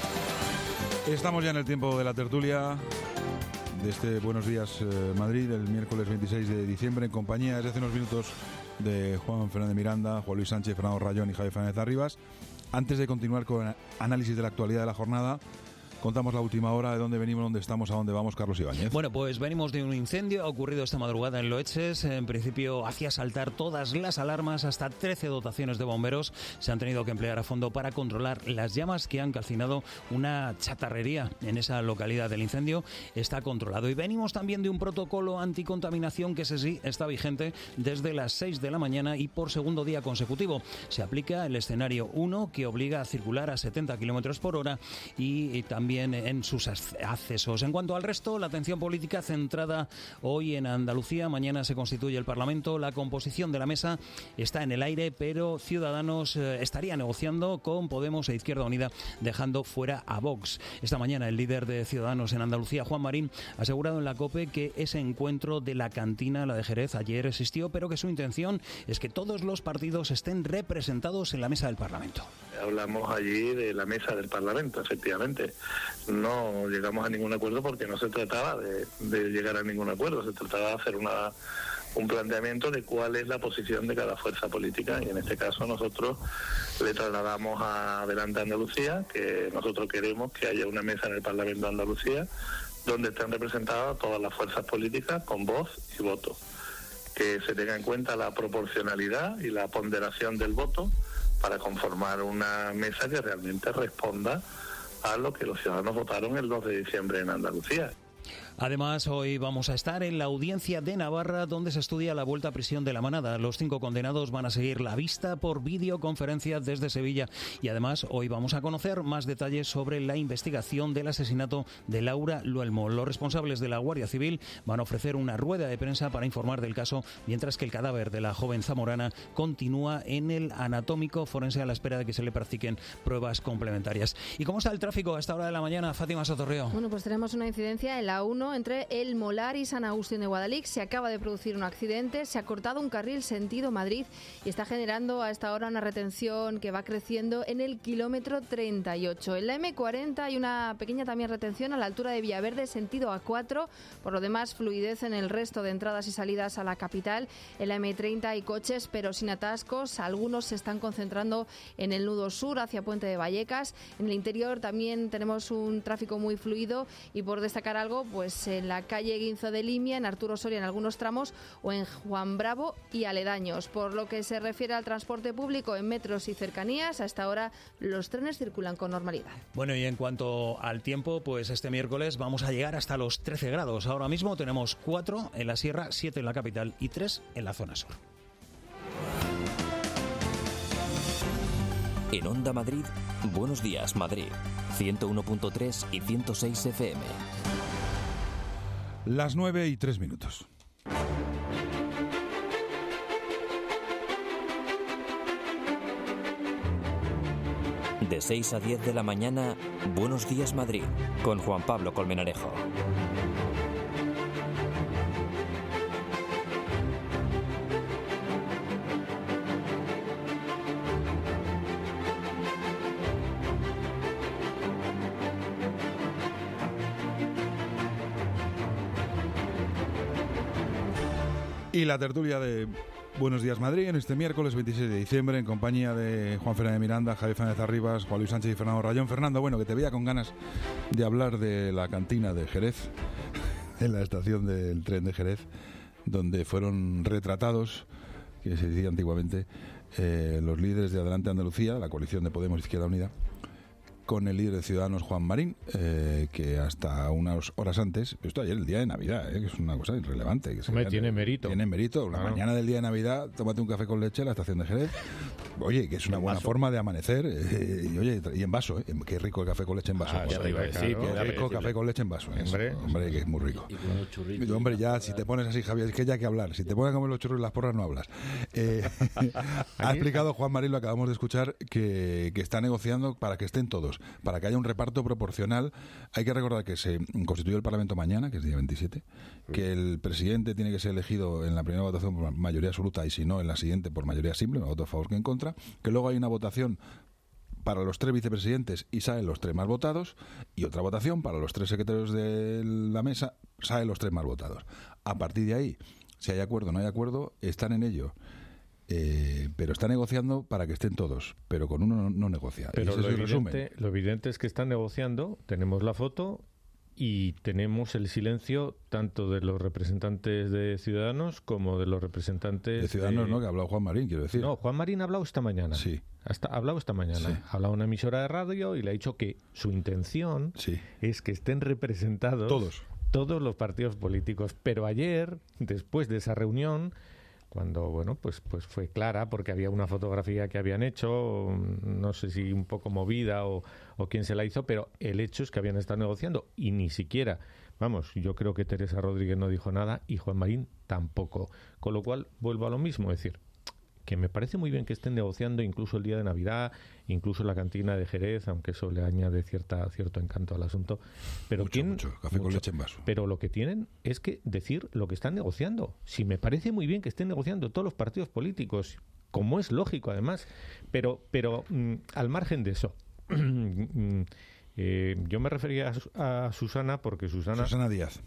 Estamos ya en el tiempo de la tertulia de este Buenos días Madrid, el miércoles 26 de diciembre, en compañía desde hace unos minutos de Juan Fernández Miranda, Juan Luis Sánchez, Fernando Rayón y Javier Fernández Arribas. Antes de continuar con el análisis de la actualidad de la jornada, contamos la última hora, de dónde venimos, dónde estamos, a dónde vamos, Carlos Ibáñez. Bueno, pues venimos de un incendio, ha ocurrido esta madrugada en Loeches. En principio hacía saltar todas las alarmas, hasta 13 dotaciones de bomberos se han tenido que emplear a fondo para controlar las llamas que han calcinado una chatarrería en esa localidad. Del incendio está controlado. Y venimos también de un protocolo anticontaminación que ese sí está vigente desde las 6 de la mañana y por segundo día consecutivo. Se aplica el escenario 1, que obliga a circular a 70 kilómetros por hora y también en sus accesos. En cuanto al resto, la atención política centrada hoy en Andalucía. Mañana se constituye el Parlamento. La composición de la mesa está en el aire, pero Ciudadanos estaría negociando con Podemos e Izquierda Unida, dejando fuera a Vox. Esta mañana el líder de Ciudadanos en Andalucía, Juan Marín, ha asegurado en la COPE que ese encuentro de la cantina, la de Jerez, ayer existió, pero que su intención es que todos los partidos estén representados en la mesa del Parlamento. Hablamos allí de la mesa del Parlamento, efectivamente. No llegamos a ningún acuerdo porque no se trataba de llegar a ningún acuerdo, se trataba de hacer un planteamiento de cuál es la posición de cada fuerza política, y en este caso nosotros le trasladamos a Adelante Andalucía que nosotros queremos que haya una mesa en el Parlamento de Andalucía donde estén representadas todas las fuerzas políticas con voz y voto, que se tenga en cuenta la proporcionalidad y la ponderación del voto para conformar una mesa que realmente responda a lo que los ciudadanos votaron el 2 de diciembre en Andalucía. Además, hoy vamos a estar en la audiencia de Navarra, donde se estudia la vuelta a prisión de La Manada. Los 5 condenados van a seguir la vista por videoconferencia desde Sevilla. Y además, hoy vamos a conocer más detalles sobre la investigación del asesinato de Laura Luelmo. Los responsables de la Guardia Civil van a ofrecer una rueda de prensa para informar del caso, mientras que el cadáver de la joven zamorana continúa en el anatómico forense a la espera de que se le practiquen pruebas complementarias. ¿Y cómo está el tráfico a esta hora de la mañana, Fátima Sotorreo? Bueno, pues tenemos una incidencia en la 1 entre El Molar y San Agustín de Guadalix. Se acaba de producir un accidente, se ha cortado un carril sentido Madrid y está generando a esta hora una retención que va creciendo en el kilómetro 38. En la M40 hay una pequeña también retención a la altura de Villaverde, sentido A4. Por lo demás, fluidez en el resto de entradas y salidas a la capital. En la M30 hay coches, pero sin atascos. Algunos se están concentrando en el nudo sur, hacia Puente de Vallecas. En el interior también tenemos un tráfico muy fluido, y por destacar algo, pues en la calle Guinzo de Limia, en Arturo Soria en algunos tramos, o en Juan Bravo y aledaños. Por lo que se refiere al transporte público en metros y cercanías, a esta hora los trenes circulan con normalidad. Bueno, y en cuanto al tiempo, pues este miércoles vamos a llegar hasta los 13 grados. Ahora mismo tenemos 4 en la sierra, 7 en la capital y 3 en la zona sur. En Onda Madrid, Buenos días Madrid, 101.3 y 106 FM. Las 9:03. De 6 a 10 de la mañana, Buenos días Madrid, con Juan Pablo Colmenarejo. Y la tertulia de Buenos días Madrid en este miércoles 26 de diciembre, en compañía de Juan Fernández Miranda, Javier Fernández Arribas, Juan Luis Sánchez y Fernando Rayón. Fernando, bueno, que te veía con ganas de hablar de la cantina de Jerez, en la estación del tren de Jerez, donde fueron retratados, que se decía antiguamente, los líderes de Adelante Andalucía, la coalición de Podemos Izquierda Unida, con el líder de Ciudadanos, Juan Marín, que hasta unas horas antes, esto ayer, el día de Navidad, que es una cosa irrelevante. Que tiene mérito. Tiene mérito. La mañana del día de Navidad, tómate un café con leche en la estación de Jerez, Oye, que es una buena forma de amanecer. Y en vaso, qué rico el café con leche en vaso. Qué rico café con leche en vaso. Hombre, que es muy rico. Y con los churritos. Hombre, ya, si te pones así, Javier, es que ya hay que hablar. Si te pones a comer los churros y las porras, no hablas. Ha explicado Juan Marín, lo acabamos de escuchar, que está negociando para que estén todos, para que haya un reparto proporcional. Hay que recordar que se constituye el Parlamento mañana, que es día 27, que el presidente tiene que ser elegido en la primera votación por mayoría absoluta y si no, en la siguiente por mayoría simple, me voto a favor que en contra, que luego hay una votación para los 3 vicepresidentes y salen los 3 más votados, y otra votación para los 3 secretarios de la mesa, salen los 3 más votados. A partir de ahí, si hay acuerdo o no hay acuerdo, están en ello. Pero está negociando para que estén todos, pero con uno no negocia. Pero ese es el resumen. Lo evidente es que están negociando, tenemos la foto y tenemos el silencio tanto de los representantes de Ciudadanos como de los representantes de Ciudadanos, ¿no? Que ha hablado Juan Marín, quiero decir. No, Juan Marín ha hablado esta mañana. Sí. Ha hablado esta mañana. Sí. Ha hablado en una emisora de radio y le ha dicho que su intención es que estén representados todos los partidos políticos. Pero ayer, después de esa reunión, cuando, bueno, pues fue clara, porque había una fotografía que habían hecho, no sé si un poco movida o quién se la hizo, pero el hecho es que habían estado negociando y ni siquiera, vamos, yo creo que Teresa Rodríguez no dijo nada y Juan Marín tampoco. Con lo cual, vuelvo a lo mismo, es decir, que me parece muy bien que estén negociando incluso el día de Navidad, incluso la cantina de Jerez, aunque eso le añade cierto encanto al asunto. Pero mucho café con leche en vaso. Pero lo que tienen es que decir lo que están negociando. Si me parece muy bien que estén negociando todos los partidos políticos, como es lógico además, pero al margen de eso. Yo me refería a Susana porque Susana Díaz,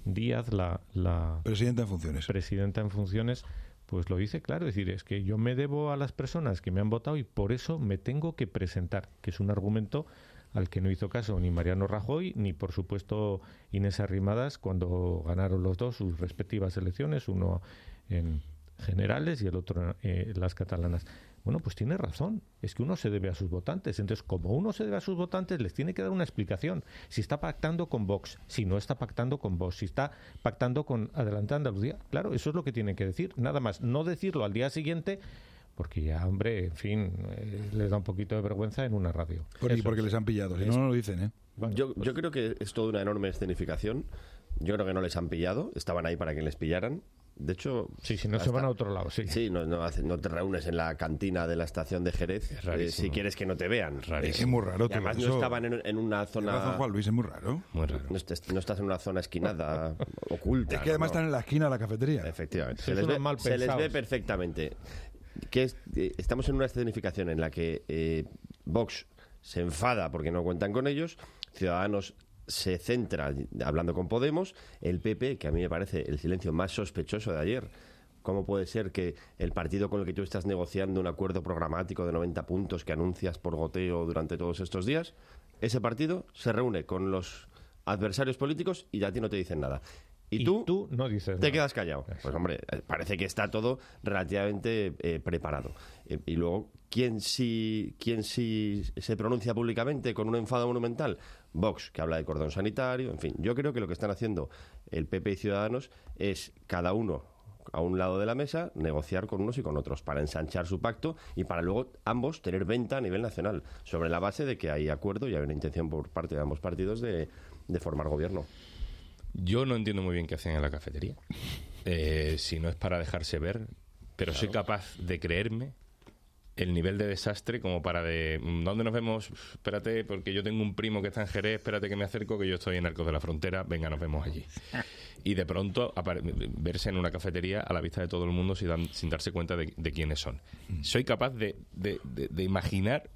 la presidenta en funciones, pues lo dice claro, es decir, es que yo me debo a las personas que me han votado y por eso me tengo que presentar, que es un argumento al que no hizo caso ni Mariano Rajoy ni, por supuesto, Inés Arrimadas cuando ganaron los dos sus respectivas elecciones, uno en generales y el otro en las catalanas. Bueno, pues tiene razón, es que uno se debe a sus votantes. Entonces, como uno se debe a sus votantes, les tiene que dar una explicación. Si está pactando con Vox, si no está pactando con Vox, si está pactando con Adelante Andalucía. Claro, eso es lo que tienen que decir. Nada más, no decirlo al día siguiente, porque ya, hombre, en fin, les da un poquito de vergüenza en una radio. Porque les han pillado, si no lo dicen, ¿eh? Bueno, yo creo que es toda una enorme escenificación. Yo creo que no les han pillado, estaban ahí para que les pillaran. De hecho, si no se van a otro lado, sí, no te reúnes en la cantina de la estación de Jerez si quieres que no te vean. Es muy raro. Y además no estaban en una zona. Razón, Juan Luis, es muy raro. No estás en una zona esquinada oculta. Es que además están en la esquina de la cafetería. Efectivamente. Se les ve perfectamente. Estamos en una escenificación en la que Vox se enfada porque no cuentan con ellos, Ciudadanos se centra hablando con Podemos, el PP, que a mí me parece el silencio más sospechoso de ayer. ¿Cómo puede ser que el partido con el que tú estás negociando un acuerdo programático de 90 puntos que anuncias por goteo durante todos estos días, ese partido se reúne con los adversarios políticos y a ti no te dicen nada? Y tú no dices te nada. Quedas callado. Pues hombre, parece que está todo relativamente preparado. Y luego, ¿quién sí se pronuncia públicamente con un enfado monumental? Vox, que habla de cordón sanitario, en fin. Yo creo que lo que están haciendo el PP y Ciudadanos es cada uno a un lado de la mesa, negociar con unos y con otros para ensanchar su pacto y para luego ambos tener venta a nivel nacional, sobre la base de que hay acuerdo y hay una intención por parte de ambos partidos de formar gobierno. Yo no entiendo muy bien qué hacen en la cafetería. Si no es para dejarse ver, pero soy capaz de creerme el nivel de desastre como para ¿dónde nos vemos? Espérate, porque yo tengo un primo que está en Jerez, espérate que me acerco, que yo estoy en Arcos de la Frontera, venga, nos vemos allí. Y de pronto verse en una cafetería a la vista de todo el mundo sin darse cuenta de quiénes son. Soy capaz de imaginar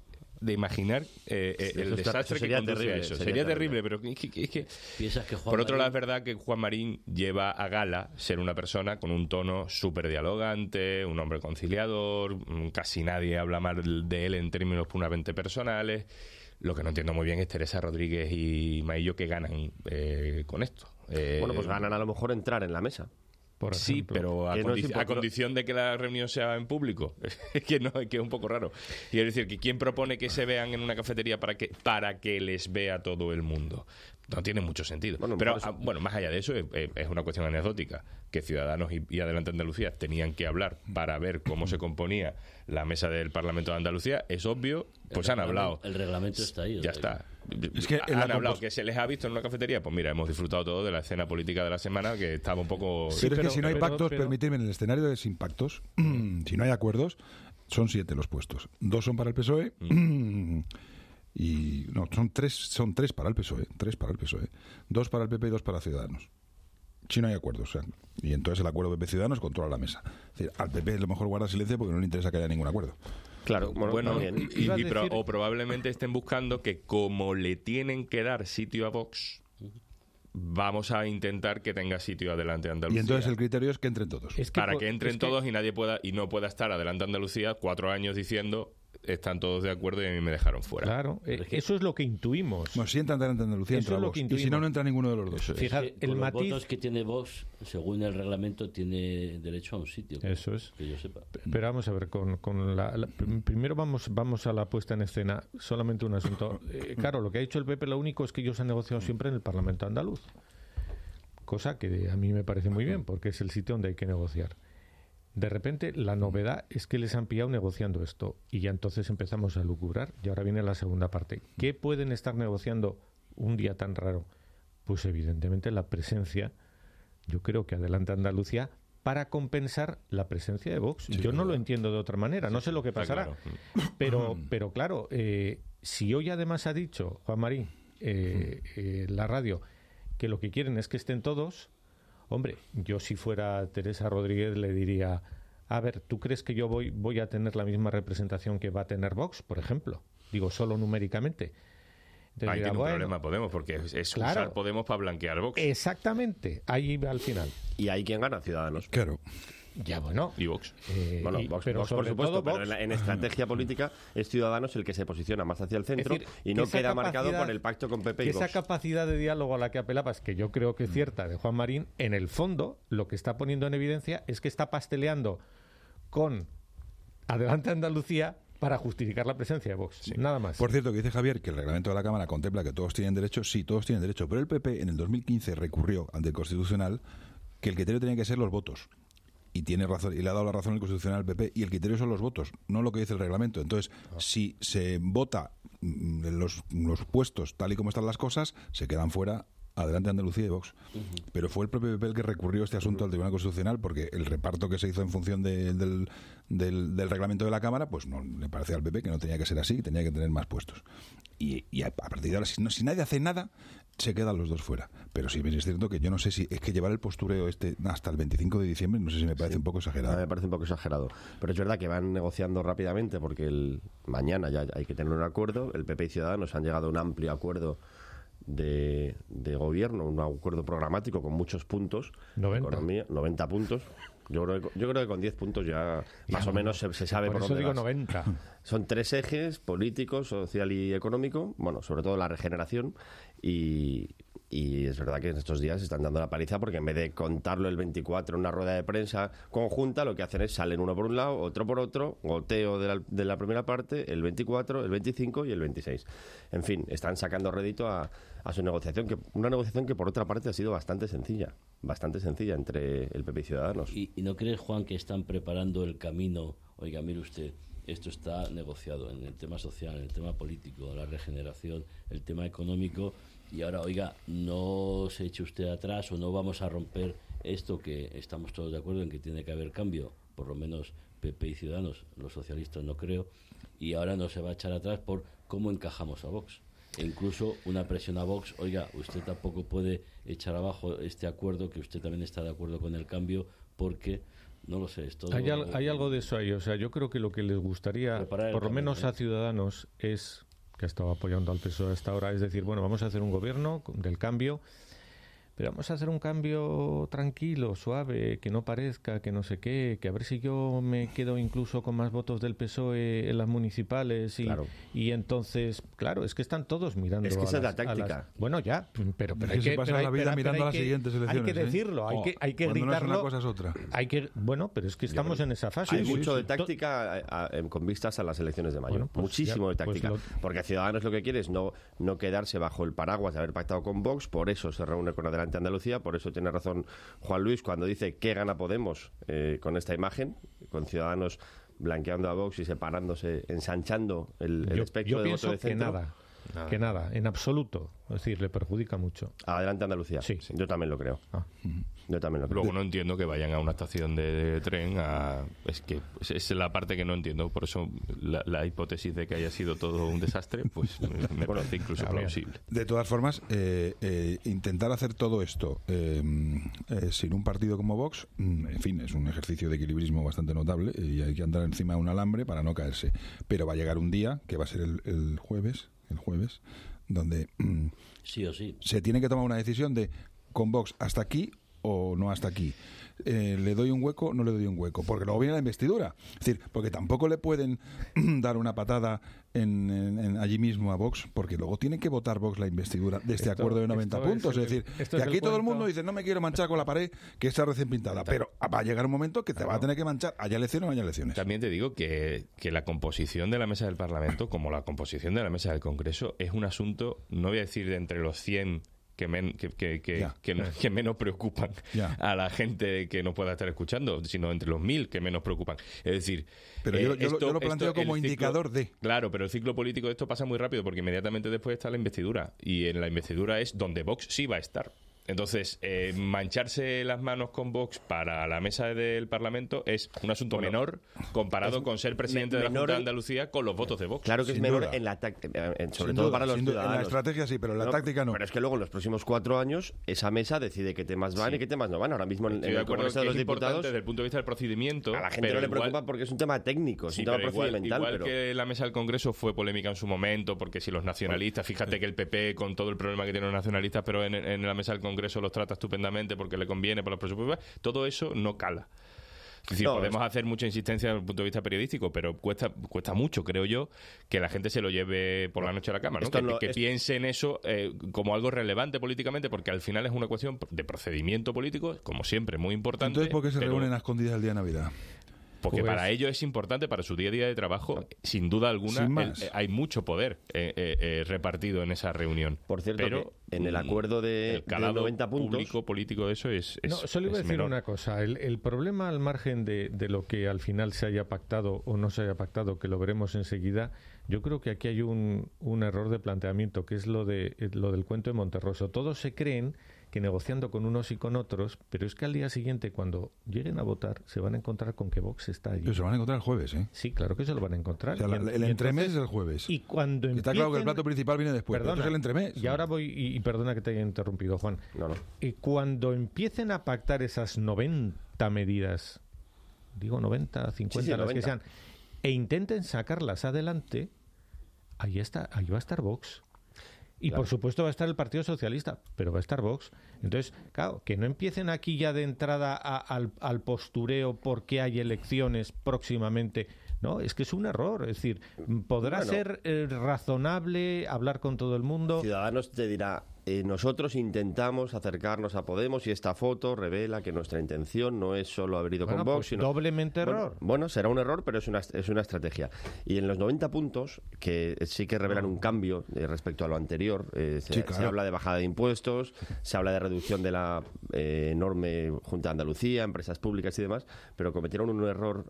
el desastre que conduce a eso. Sería terrible, pero es que por otro lado es verdad que Juan Marín lleva a gala ser una persona con un tono súper dialogante, un hombre conciliador, casi nadie habla mal de él en términos puramente personales. Lo que no entiendo muy bien es Teresa Rodríguez y Maillo que ganan con esto. Bueno, pues ganan a lo mejor entrar en la mesa. Sí, pero a condición de que la reunión sea en público. Es que es un poco raro. Y es decir, que ¿quién propone que se vean en una cafetería para que les vea todo el mundo? No tiene mucho sentido. Bueno, pero más allá de eso, es una cuestión anecdótica que Ciudadanos y Adelante Andalucía tenían que hablar para ver cómo se componía la mesa del Parlamento de Andalucía. Es obvio, pues han hablado. El reglamento está ahí. Ya está. Es que han hablado que se les ha visto en una cafetería. Pues mira, hemos disfrutado todo de la escena política de la semana, que estaba un poco... Sí, pero es que si no hay pactos, permitidme, en el escenario de sin pactos, si no hay acuerdos, son 7 los puestos. 2 son para el PSOE... Y no, son tres para el PSOE, 3 para el PSOE, 2 para el PP y 2 para Ciudadanos. Si no hay acuerdo, y entonces el acuerdo PP-Ciudadanos controla la mesa. Es decir, al PP es lo mejor guardar silencio porque no le interesa que haya ningún acuerdo. Claro, bueno o probablemente estén buscando que, como le tienen que dar sitio a Vox, vamos a intentar que tenga sitio Adelante Andalucía. Y entonces el criterio es que entren todos. Para que entren todos y nadie pueda, y no pueda estar Adelante Andalucía 4 años diciendo están todos de acuerdo y a mí me dejaron fuera. Claro, eso es lo que intuimos. No, si entra Adelante Andalucía, entra Vox. Y si no entra ninguno de los dos. Fíjate, el matiz... Los votos que tiene Vox, según el reglamento, tiene derecho a un sitio. Eso es. Que yo sepa. Pero vamos a ver, primero vamos a la puesta en escena. Solamente un asunto. Claro, lo que ha dicho el PP, lo único es que ellos han negociado siempre en el Parlamento andaluz. Cosa que a mí me parece muy bien, porque es el sitio donde hay que negociar. De repente, la novedad es que les han pillado negociando esto, y ya entonces empezamos a lucubrar, y ahora viene la segunda parte. ¿Qué pueden estar negociando un día tan raro? Pues evidentemente la presencia, yo creo que Adelante Andalucía, para compensar la presencia de Vox. Yo no lo entiendo de otra manera, no sé lo que pasará. Claro. Pero claro, si hoy además ha dicho Juan Marín, la radio, que lo que quieren es que estén todos... Hombre, yo si fuera Teresa Rodríguez le diría, a ver, ¿tú crees que yo voy a tener la misma representación que va a tener Vox, por ejemplo? Digo, solo numéricamente. Entonces, ahí tiene un problema Podemos, porque es claro, usar Podemos para blanquear Vox. Exactamente, ahí va al final. ¿Y ahí quién gana? Ciudadanos. Claro. Ya, bueno. Y Vox. Vox por supuesto, pero en estrategia política es Ciudadanos el que se posiciona más hacia el centro, y no queda marcado por el pacto con PP y Vox. Esa capacidad de diálogo a la que apelabas, que yo creo que es cierta, de Juan Marín, en el fondo lo que está poniendo en evidencia es que está pasteleando con Adelante Andalucía para justificar la presencia de Vox. Sí. Nada más. Por cierto, que dice Javier que el reglamento de la Cámara contempla que todos tienen derecho. Sí, todos tienen derecho, pero el PP en el 2015 recurrió ante el Constitucional que el criterio tenía que ser los votos. Y tiene razón, y le ha dado la razón el Constitucional al PP, y el criterio son los votos, no lo que dice el reglamento. Entonces, si se vota los puestos tal y como están las cosas, se quedan fuera Adelante Andalucía y Vox. Pero fue el propio PP el que recurrió este asunto al Tribunal Constitucional, porque el reparto que se hizo en función del reglamento de la Cámara, pues no le parecía al PP que no tenía que ser así, que tenía que tener más puestos. Y a partir de ahora, si nadie hace nada, se quedan los dos fuera. Pero sí es cierto que yo no sé si es que llevar el postureo hasta el 25 de diciembre, no sé si me parece un poco exagerado. Me parece un poco exagerado. Pero es verdad que van negociando rápidamente, porque mañana ya hay que tener un acuerdo. El PP y Ciudadanos han llegado a un amplio acuerdo de gobierno, un acuerdo programático con muchos puntos. 90 puntos. Yo creo que con 10 puntos ya más o menos se sabe por dónde vas. 90. Son 3 ejes: político, social y económico. Bueno, sobre todo la regeneración. Y es verdad que en estos días se están dando la paliza, porque en vez de contarlo el 24 en una rueda de prensa conjunta, lo que hacen es salen uno por un lado, otro por otro, goteo de la primera parte, el 24, el 25 y el 26. En fin, están sacando rédito a su negociación, una negociación que por otra parte ha sido bastante sencilla entre el PP y Ciudadanos. ¿Y no crees, Juan, que están preparando el camino? Oiga, mire usted, esto está negociado en el tema social, en el tema político, la regeneración, el tema económico, y ahora, oiga, no se eche usted atrás, o no vamos a romper esto, que estamos todos de acuerdo en que tiene que haber cambio, por lo menos PP y Ciudadanos, los socialistas no creo, y ahora no se va a echar atrás por cómo encajamos a Vox. E incluso una presión a Vox, oiga, usted tampoco puede echar abajo este acuerdo, que usted también está de acuerdo con el cambio, porque... No lo sé. Hay algo de eso ahí. O sea, yo creo que lo que les gustaría, por lo menos a Ciudadanos, es, que ha estado apoyando al PSOE hasta ahora, es decir, bueno, vamos a hacer un gobierno del cambio, pero vamos a hacer un cambio tranquilo, suave, que no parezca, que no sé qué, que a ver si yo me quedo incluso con más votos del PSOE en las municipales y entonces, claro, es que están todos mirando. Es que esa es la táctica. Bueno, ya, pero hay que pasar la vida mirando a las siguientes elecciones. Hay que decirlo, hay que gritarlo. No es una cosa es otra. Bueno, pero es que estamos en esa fase. Hay mucho de táctica con vistas a las elecciones de mayo. Bueno, pues muchísimo de táctica. Porque Ciudadanos lo que quiere es no quedarse bajo el paraguas de haber pactado con Vox, por eso se reúne con Adelante Andalucía, por eso tiene razón Juan Luis cuando dice que gana Podemos con esta imagen, con Ciudadanos blanqueando a Vox y separándose, ensanchando el espectro de voto de centro. Que nada, en absoluto. Es decir, le perjudica mucho. Adelante Andalucía. Sí. Yo también lo creo. Yo también lo creo. Luego no entiendo que vayan a una estación de tren es que es la parte que no entiendo. Por eso la hipótesis de que haya sido todo un desastre, pues me parece incluso plausible. De todas formas, intentar hacer todo esto sin un partido como Vox, en fin, es un ejercicio de equilibrismo bastante notable y hay que andar encima de un alambre para no caerse. Pero va a llegar un día, que va a ser el jueves, donde sí o sí se tiene que tomar una decisión de con Vox hasta aquí o no hasta aquí. ¿Le doy un hueco? No le doy un hueco. Porque luego viene la investidura. Es decir, porque tampoco le pueden dar una patada allí mismo a Vox, porque luego tiene que votar Vox la investidura de este acuerdo de 90 puntos. Es decir, que aquí todo el mundo dice, no me quiero manchar con la pared que está recién pintada. Pero va a llegar un momento que te va a tener que manchar, haya elecciones o no haya elecciones. También te digo que la composición de la mesa del Parlamento, como la composición de la mesa del Congreso, es un asunto, no voy a decir de entre los 100 que menos preocupan a la gente que nos pueda estar escuchando, sino entre los 1000 que menos preocupan. Es decir, pero yo lo planteo como indicador de... Claro, pero el ciclo político de esto pasa muy rápido porque inmediatamente después está la investidura y en la investidura es donde Vox sí va a estar. Entonces, mancharse las manos con Vox para la mesa del Parlamento es un asunto menor comparado con ser presidente de la Junta de Andalucía con los votos de Vox. Claro que es menor en la sobre todo para los ciudadanos. En la estrategia sí, pero en la táctica no. Pero es que luego en los próximos 4 años esa mesa decide qué temas van y qué temas no van. Ahora mismo en el Congreso de los Diputados, desde el punto de vista del procedimiento, a la gente no le preocupa porque es un tema técnico, es un tema procedimental. Igual que la mesa del Congreso fue polémica en su momento, porque si los nacionalistas, fíjate que el PP con todo el problema que tienen los nacionalistas, pero en la mesa del Congreso los trata estupendamente porque le conviene por los presupuestos, todo eso no cala. Es decir, podemos hacer mucha insistencia desde el punto de vista periodístico, pero cuesta mucho, creo yo, que la gente se lo lleve por la noche a la cama, ¿no? Que piense en eso como algo relevante políticamente, porque al final es una cuestión de procedimiento político, como siempre, muy importante. Entonces, ¿por qué se reúnen a escondidas el día de Navidad? Porque para ello es importante, para su día a día de trabajo, sin duda alguna, hay mucho poder repartido en esa reunión. Por cierto, pero en el acuerdo de 90 puntos... político de eso es solo iba a decir menor. una cosa. El problema, al margen de lo que al final se haya pactado o no se haya pactado, que lo veremos enseguida, yo creo que aquí hay un error de planteamiento, que es lo del cuento de Monterroso. Todos se creen que negociando con unos y con otros, pero es que al día siguiente, cuando lleguen a votar, se van a encontrar con que Vox está allí. Pero se van a encontrar el jueves, ¿eh? Sí, claro que se lo van a encontrar. O sea, el entremés es el jueves. Y cuando está claro que el plato principal viene después, pero es el entremés. Y ahora voy, y perdona que te haya interrumpido, Juan. No. Y cuando empiecen a pactar esas 90 medidas, digo 90, 50, las 90. Que sean, e intenten sacarlas adelante, ahí va a estar Vox. Y claro, por supuesto va a estar el Partido Socialista, pero va a estar Vox. Entonces, claro, que no empiecen aquí ya de entrada al postureo porque hay elecciones próximamente. No, es que es un error. Es decir, podrá ser razonable hablar con todo el mundo. Ciudadanos te dirá, nosotros intentamos acercarnos a Podemos y esta foto revela que nuestra intención no es solo haber ido con Vox, pues sino... doblemente error. Bueno, será un error, pero es una estrategia. Y en los 90 puntos, que sí que revelan un cambio respecto a lo anterior, se habla de bajada de impuestos, se habla de reducción de la enorme Junta de Andalucía, empresas públicas y demás, pero cometieron un error,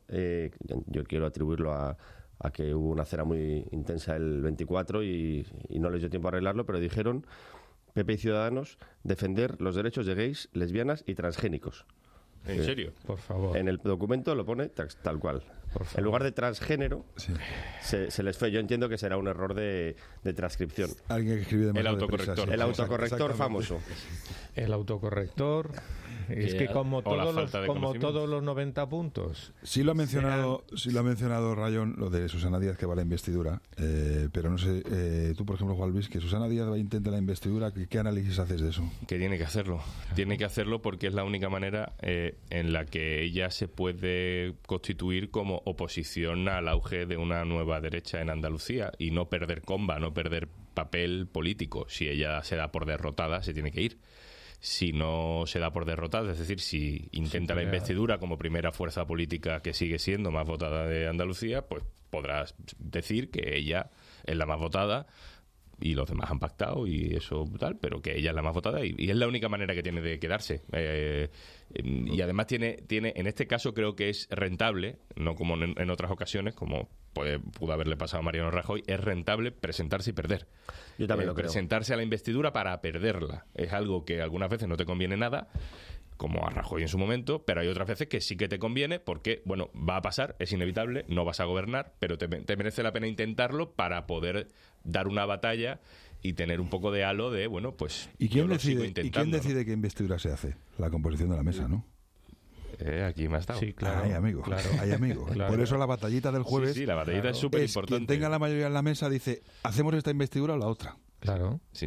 yo quiero atribuirlo a que hubo una cena muy intensa el 24 y no les dio tiempo a arreglarlo, pero dijeron... PP y Ciudadanos defender los derechos de gays, lesbianas y transgénicos. ¿En serio? Por favor. En el documento lo pone tal cual. En lugar de transgénero, se les fue. Yo entiendo que será un error de transcripción. Alguien que escribe de el autocorrector. El autocorrector famoso. El autocorrector. Es que como todos los 90 puntos. Sí lo ha mencionado Rayón, lo de Susana Díaz, que va a la investidura, pero no sé, tú por ejemplo, Juan Luis, que Susana Díaz va a intentar la investidura, ¿qué análisis haces de eso? Que tiene que hacerlo. Tiene que hacerlo porque es la única manera en la que ella se puede constituir como oposición al auge de una nueva derecha en Andalucía y no perder comba, no perder papel político. Si ella se da por derrotada, se tiene que ir. Si no se da por derrotada, es decir, si intenta la investidura como primera fuerza política que sigue siendo más votada de Andalucía, pues podrás decir que ella es la más votada y los demás han pactado y eso tal, pero que ella es la más votada y es la única manera que tiene de quedarse. Y además tiene en este caso creo que es rentable, no como en otras ocasiones, como pudo haberle pasado a Mariano Rajoy, es rentable presentarse y perder. Yo también lo creo. Presentarse a la investidura para perderla es algo que algunas veces no te conviene nada, como a Rajoy en su momento, pero hay otras veces que sí que te conviene porque, bueno, va a pasar, es inevitable, no vas a gobernar, pero te merece la pena intentarlo para poder dar una batalla y tener un poco de halo de, bueno, pues ¿Y quién decide qué investidura se hace? La composición de la mesa, ¿no? Aquí me ha estado. Sí, claro. Hay amigos. Claro. Por eso la batallita del jueves. Sí, la batallita es súper importante. Quien tenga la mayoría en la mesa dice, ¿hacemos esta investidura o la otra? Claro. Sí.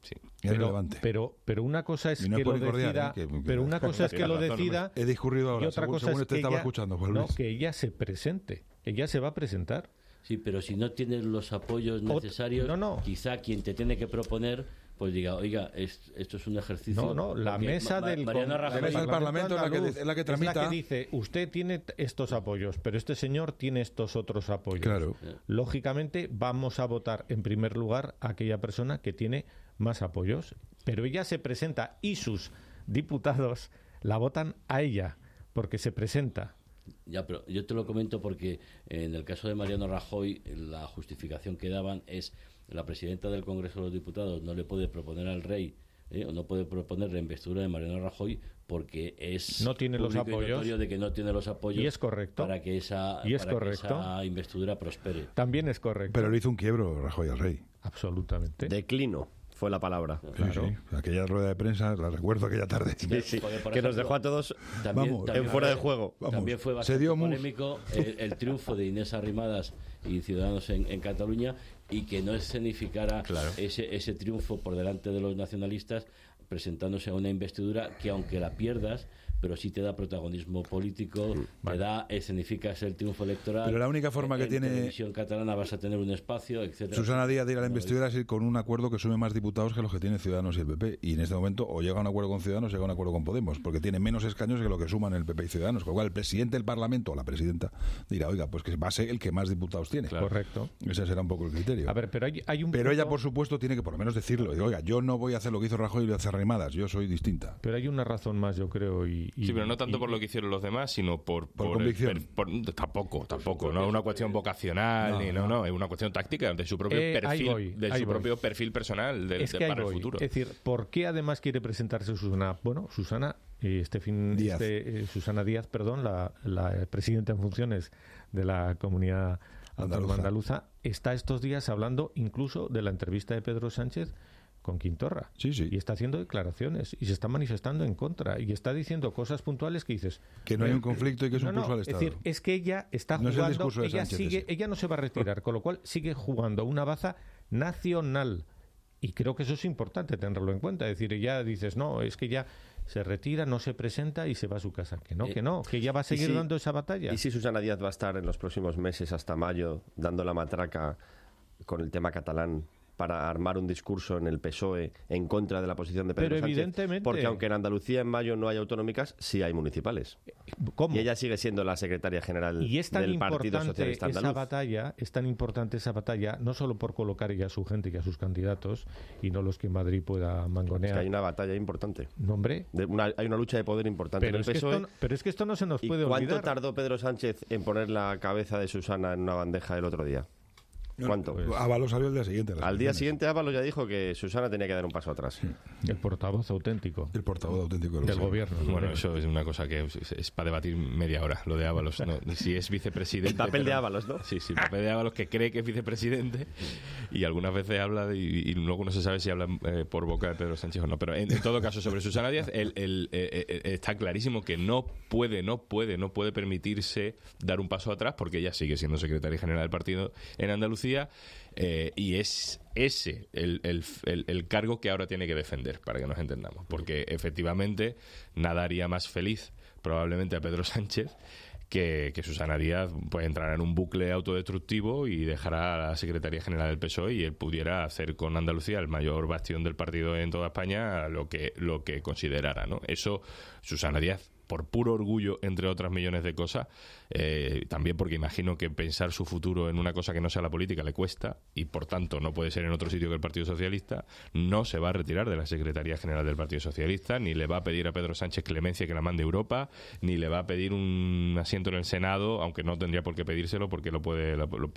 Pero una cosa es que lo decida, pero una cosa es que lo decida. He discurrido ahora, y otra cosa es que estaba escuchando, Juan Luis. Que ella se presente. Ella se va a presentar. Sí, pero si no tienes los apoyos necesarios, quizá quien te tiene que proponer pues diga, oiga, esto es un ejercicio... la mesa del Parlamento es la que tramita. Es la que dice, usted tiene estos apoyos, pero este señor tiene estos otros apoyos. Claro. Lógicamente vamos a votar en primer lugar a aquella persona que tiene más apoyos, pero ella se presenta y sus diputados la votan a ella, porque se presenta. Ya, pero yo te lo comento porque en el caso de Mariano Rajoy, la justificación que daban es la presidenta del Congreso de los Diputados no le puede proponer al rey o no puede proponer la investidura de Mariano Rajoy porque no tiene los apoyos de que no tiene los apoyos y es correcto para que esa investidura prospere. También es correcto. Pero le hizo un quiebro Rajoy al rey. Absolutamente. Declino fue la palabra. Claro. Sí. Aquella rueda de prensa, la recuerdo aquella tarde. Sí. Que ejemplo, nos dejó a todos también fuera de juego. También fue bastante polémico el triunfo de Inés Arrimadas y Ciudadanos en Cataluña y que no escenificara ese triunfo por delante de los nacionalistas presentándose a una investidura que aunque la pierdas pero sí te da protagonismo político, te da, escenificas el triunfo electoral. Pero la única forma que tiene... En televisión catalana vas a tener un espacio, etcétera. Susana Díaz de ir a la investidura es ir con un acuerdo que sume más diputados que los que tiene Ciudadanos y el PP. Y en este momento o llega a un acuerdo con Ciudadanos o llega a un acuerdo con Podemos, porque tiene menos escaños que lo que suman el PP y Ciudadanos. Con lo cual el presidente del Parlamento o la presidenta dirá, oiga, pues que va a ser el que más diputados tiene. Claro. Correcto. Ese será un poco el criterio. A ver, pero hay un Pero ella, por supuesto, tiene que por lo menos decirlo. Digo, oiga, yo no voy a hacer lo que hizo Rajoy y lo hace Arrimadas, yo soy distinta. Pero hay una razón más, yo creo. Sí, pero no tanto por lo que hicieron los demás, sino por convicción. Tampoco, no es una cuestión vocacional, no, es una cuestión táctica de su propio perfil, propio perfil personal para el futuro. Es decir, ¿por qué además quiere presentarse Susana? Bueno, Susana Susana Díaz, la presidenta en funciones de la Comunidad Autónoma Andaluza, está estos días hablando incluso de la entrevista de Pedro Sánchez con Quintorra. Sí. Y está haciendo declaraciones y se está manifestando en contra y está diciendo cosas puntuales que dices que no hay un conflicto y que es un pulso al Estado. Es decir, es que ella está jugando, ella no se va a retirar, con lo cual sigue jugando una baza nacional y creo que eso es importante tenerlo en cuenta. Es decir, ella dices, no, es que ya se retira, no se presenta y se va a su casa. Que ella va a seguir dando esa batalla. ¿Y si Susana Díaz va a estar en los próximos meses hasta mayo dando la matraca con el tema catalán para armar un discurso en el PSOE en contra de la posición de Pedro Sánchez? Evidentemente. Porque aunque en Andalucía en mayo no hay autonómicas, sí hay municipales. ¿Cómo? Y ella sigue siendo la secretaria general del Partido Socialista Andaluz. Es tan importante esa batalla, no solo por colocar ya a su gente y a sus candidatos, y no los que en Madrid pueda mangonear. Es que hay una batalla importante. No, hombre. Hay una lucha de poder importante en el PSOE. Pero es que esto no se nos puede olvidar. ¿Cuánto tardó Pedro Sánchez en poner la cabeza de Susana en una bandeja el otro día? ¿Cuánto? Ábalos salió el día siguiente. Al día siguiente Ábalos ya dijo que Susana tenía que dar un paso atrás. El portavoz auténtico. El portavoz auténtico del gobierno. Bueno, eso es una cosa que es para debatir media hora, lo de Ábalos. No, si es vicepresidente... El papel de Ábalos, ¿no? Sí, el papel de Ábalos, que cree que es vicepresidente y algunas veces habla y luego no se sabe si habla por boca de Pedro Sánchez o no. Pero en todo caso, sobre Susana Díaz, está clarísimo que no puede permitirse dar un paso atrás porque ella sigue siendo secretaria general del partido en Andalucía y es ese el cargo que ahora tiene que defender, para que nos entendamos, porque efectivamente nada haría más feliz probablemente a Pedro Sánchez que Susana Díaz pues entrara en un bucle autodestructivo y dejara a la Secretaría General del PSOE y él pudiera hacer con Andalucía, el mayor bastión del partido en toda España, lo que considerara, ¿no? Eso, Susana Díaz, por puro orgullo, entre otras millones de cosas, también porque imagino que pensar su futuro en una cosa que no sea la política le cuesta y por tanto no puede ser en otro sitio que el Partido Socialista, no se va a retirar de la Secretaría General del Partido Socialista, ni le va a pedir a Pedro Sánchez clemencia que la mande a Europa, ni le va a pedir un asiento en el Senado, aunque no tendría por qué pedírselo porque lo puede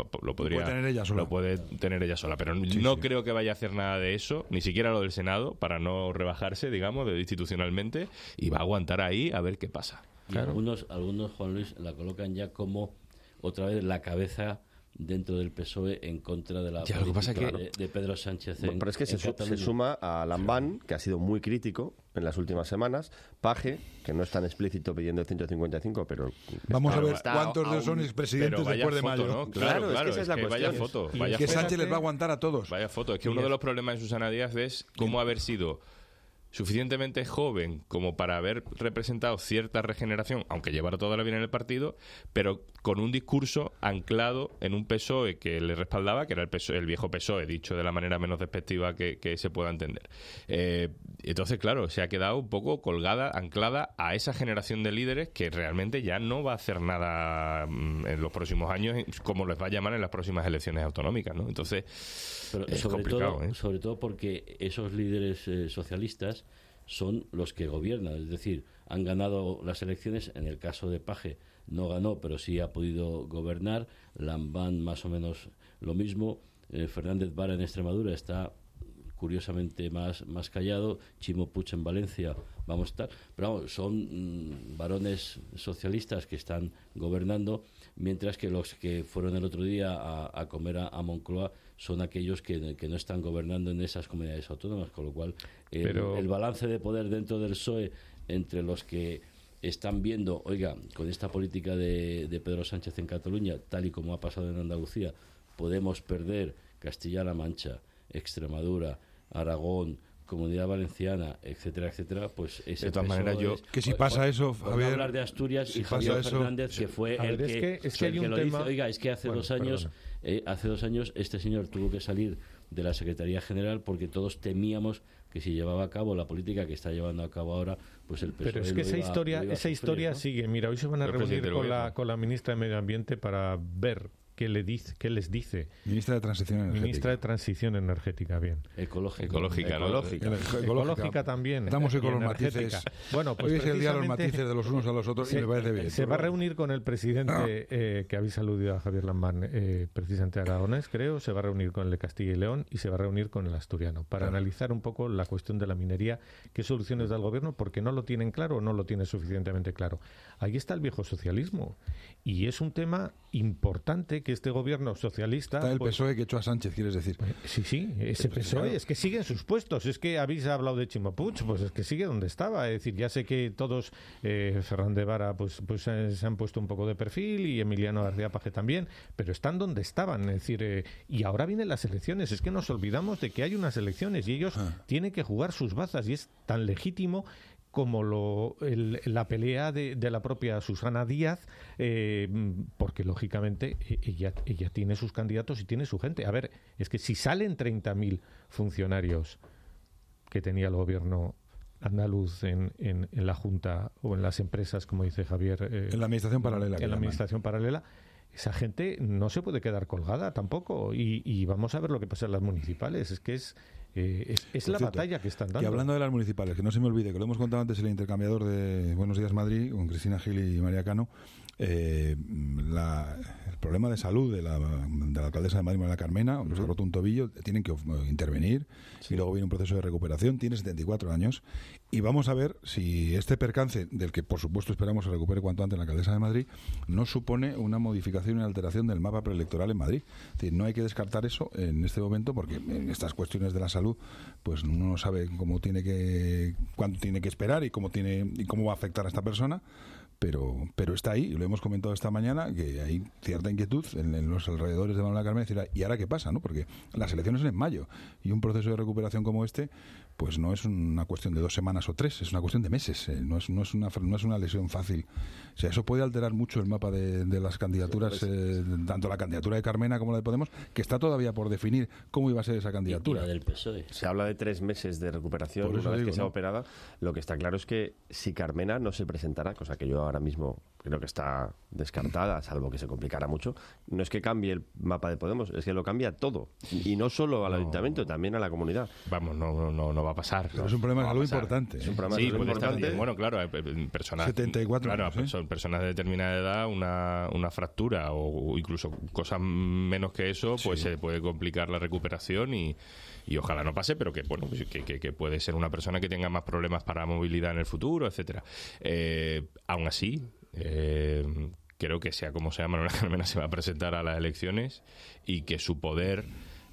tener ella sola. Lo puede tener ella sola, pero no creo que vaya a hacer nada de eso, ni siquiera lo del Senado, para no rebajarse, digamos, institucionalmente, y va a aguantar ahí a ver qué pasa. Claro. Algunos, Juan Luis, la colocan ya como otra vez la cabeza dentro del PSOE en contra de la política de Pedro Sánchez pero es que se suma a Lambán, que ha sido muy crítico en las últimas semanas, Paje, que no es tan explícito pidiendo el 155, pero... Vamos a ver cuántos de ellos son expresidentes después de mayo. ¿no? Claro, es que esa es la cuestión. Vaya foto. Y que Sánchez les va a aguantar a todos. Vaya foto. Es que uno de los problemas de Susana Díaz es cómo haber sido suficientemente joven como para haber representado cierta regeneración, aunque llevara toda la vida en el partido, pero con un discurso anclado en un PSOE que le respaldaba, que era el viejo PSOE, dicho de la manera menos despectiva que se pueda entender. Entonces, claro, se ha quedado un poco colgada, anclada a esa generación de líderes que realmente ya no va a hacer nada en los próximos años, como les va a llamar en las próximas elecciones autonómicas, ¿no? Entonces, pero es complicado, complicado. Sobre todo porque esos líderes socialistas son los que gobiernan, es decir, han ganado las elecciones. En el caso de Paje no ganó, pero sí ha podido gobernar. Lambán más o menos lo mismo. Fernández Vara en Extremadura está curiosamente más callado. Chimo Puig en Valencia vamos a estar, pero vamos, son varones socialistas que están gobernando, mientras que los que fueron el otro día a comer a Moncloa son aquellos que no están gobernando en esas comunidades autónomas, con lo cual el balance de poder dentro del PSOE entre los que están viendo, oiga, con esta política de Pedro Sánchez en Cataluña, tal y como ha pasado en Andalucía, podemos perder Castilla-La Mancha, Extremadura, Aragón, Comunidad Valenciana, etcétera, etcétera, pues ese de todas maneras que si pasa eso, Javier, hablar de Asturias y Javier Fernández, que fue el que lo dice. Oiga, es que hace 2 años este señor tuvo que salir de la Secretaría General porque todos temíamos que si llevaba a cabo la política que está llevando a cabo ahora, pues el PSOE... Pero es que esa historia ¿no? sigue. Mira, hoy se van a reunir con la ministra de Medio Ambiente para ver qué les dice. Ministra de Transición Energética. Bien. Ecológica también. Estamos con los matices. Bueno, pues hoy es el día de los matices de los unos a los otros y me parece bien. Se va a reunir con el presidente que habéis aludido a Javier Lambán, precisamente aragonés, creo, se va a reunir con el de Castilla y León y se va a reunir con el asturiano para analizar un poco la cuestión de la minería, qué soluciones da el gobierno, porque no lo tienen claro o no lo tiene suficientemente claro. Ahí está el viejo socialismo y es un tema importante que este gobierno socialista... Está el PSOE que echó a Sánchez, quieres decir. Sí, ese PSOE es que sigue en sus puestos. Es que habéis hablado de Chimo Puig, pues es que sigue donde estaba. Es decir, ya sé que todos, Fernández Vara, pues se han puesto un poco de perfil y Emiliano García Paje también, pero están donde estaban. Es decir, y ahora vienen las elecciones. Es que nos olvidamos de que hay unas elecciones y ellos tienen que jugar sus bazas y es tan legítimo como la pelea de la propia Susana Díaz, porque lógicamente ella tiene sus candidatos y tiene su gente. A ver, es que si salen 30.000 funcionarios que tenía el gobierno andaluz en la Junta o en las empresas, como dice Javier... en la administración paralela. En la administración paralela, esa gente no se puede quedar colgada tampoco. Y vamos a ver lo que pasa en las municipales. Es que Es la batalla que están dando. Que hablando de las municipales, que no se me olvide, que lo hemos contado antes en el intercambiador de Buenos Días Madrid, con Cristina Gil y María Cano, el problema de salud de la alcaldesa de Madrid, María Carmena, se ha roto un tobillo, tienen que intervenir, y luego viene un proceso de recuperación, tiene 74 años, y vamos a ver si este percance, del que por supuesto esperamos se recupere cuanto antes la alcaldesa de Madrid, no supone una modificación y una alteración del mapa preelectoral en Madrid. Es decir, no hay que descartar eso en este momento, porque en estas cuestiones de la salud, pues uno no sabe cuánto tiene que esperar y cómo va a afectar a esta persona. Pero está ahí, y lo hemos comentado esta mañana, que hay cierta inquietud en los alrededores de Manuela Carmena, decir, ¿y ahora qué pasa? ¿No? Porque las elecciones son en mayo, y un proceso de recuperación como este, pues no es una cuestión de 2 semanas o 3, es una cuestión de meses, no es una lesión fácil. O sea, eso puede alterar mucho el mapa de las candidaturas, tanto la candidatura de Carmena como la de Podemos, que está todavía por definir cómo iba a ser esa candidatura. Y la del PSOE. Se habla de 3 meses de recuperación una vez que sea operada. Lo que está claro es que si Carmena no se presentará, cosa que yo ahora mismo creo que está descartada, salvo que se complicara mucho, no es que cambie el mapa de Podemos, es que lo cambia todo. Y no solo al ayuntamiento, también a la comunidad. Vamos, no va a pasar. Pero es un problema de salud importante. Es un problema de salud importante. Bueno, claro, personas 74 años, personas de determinada edad, una fractura o incluso cosas menos que eso, pues se puede complicar la recuperación y ojalá no pase, pero que bueno, que puede ser una persona que tenga más problemas para movilidad en el futuro, etcétera. Aún así, creo que sea como sea, Manuela Carmena se va a presentar a las elecciones y que su poder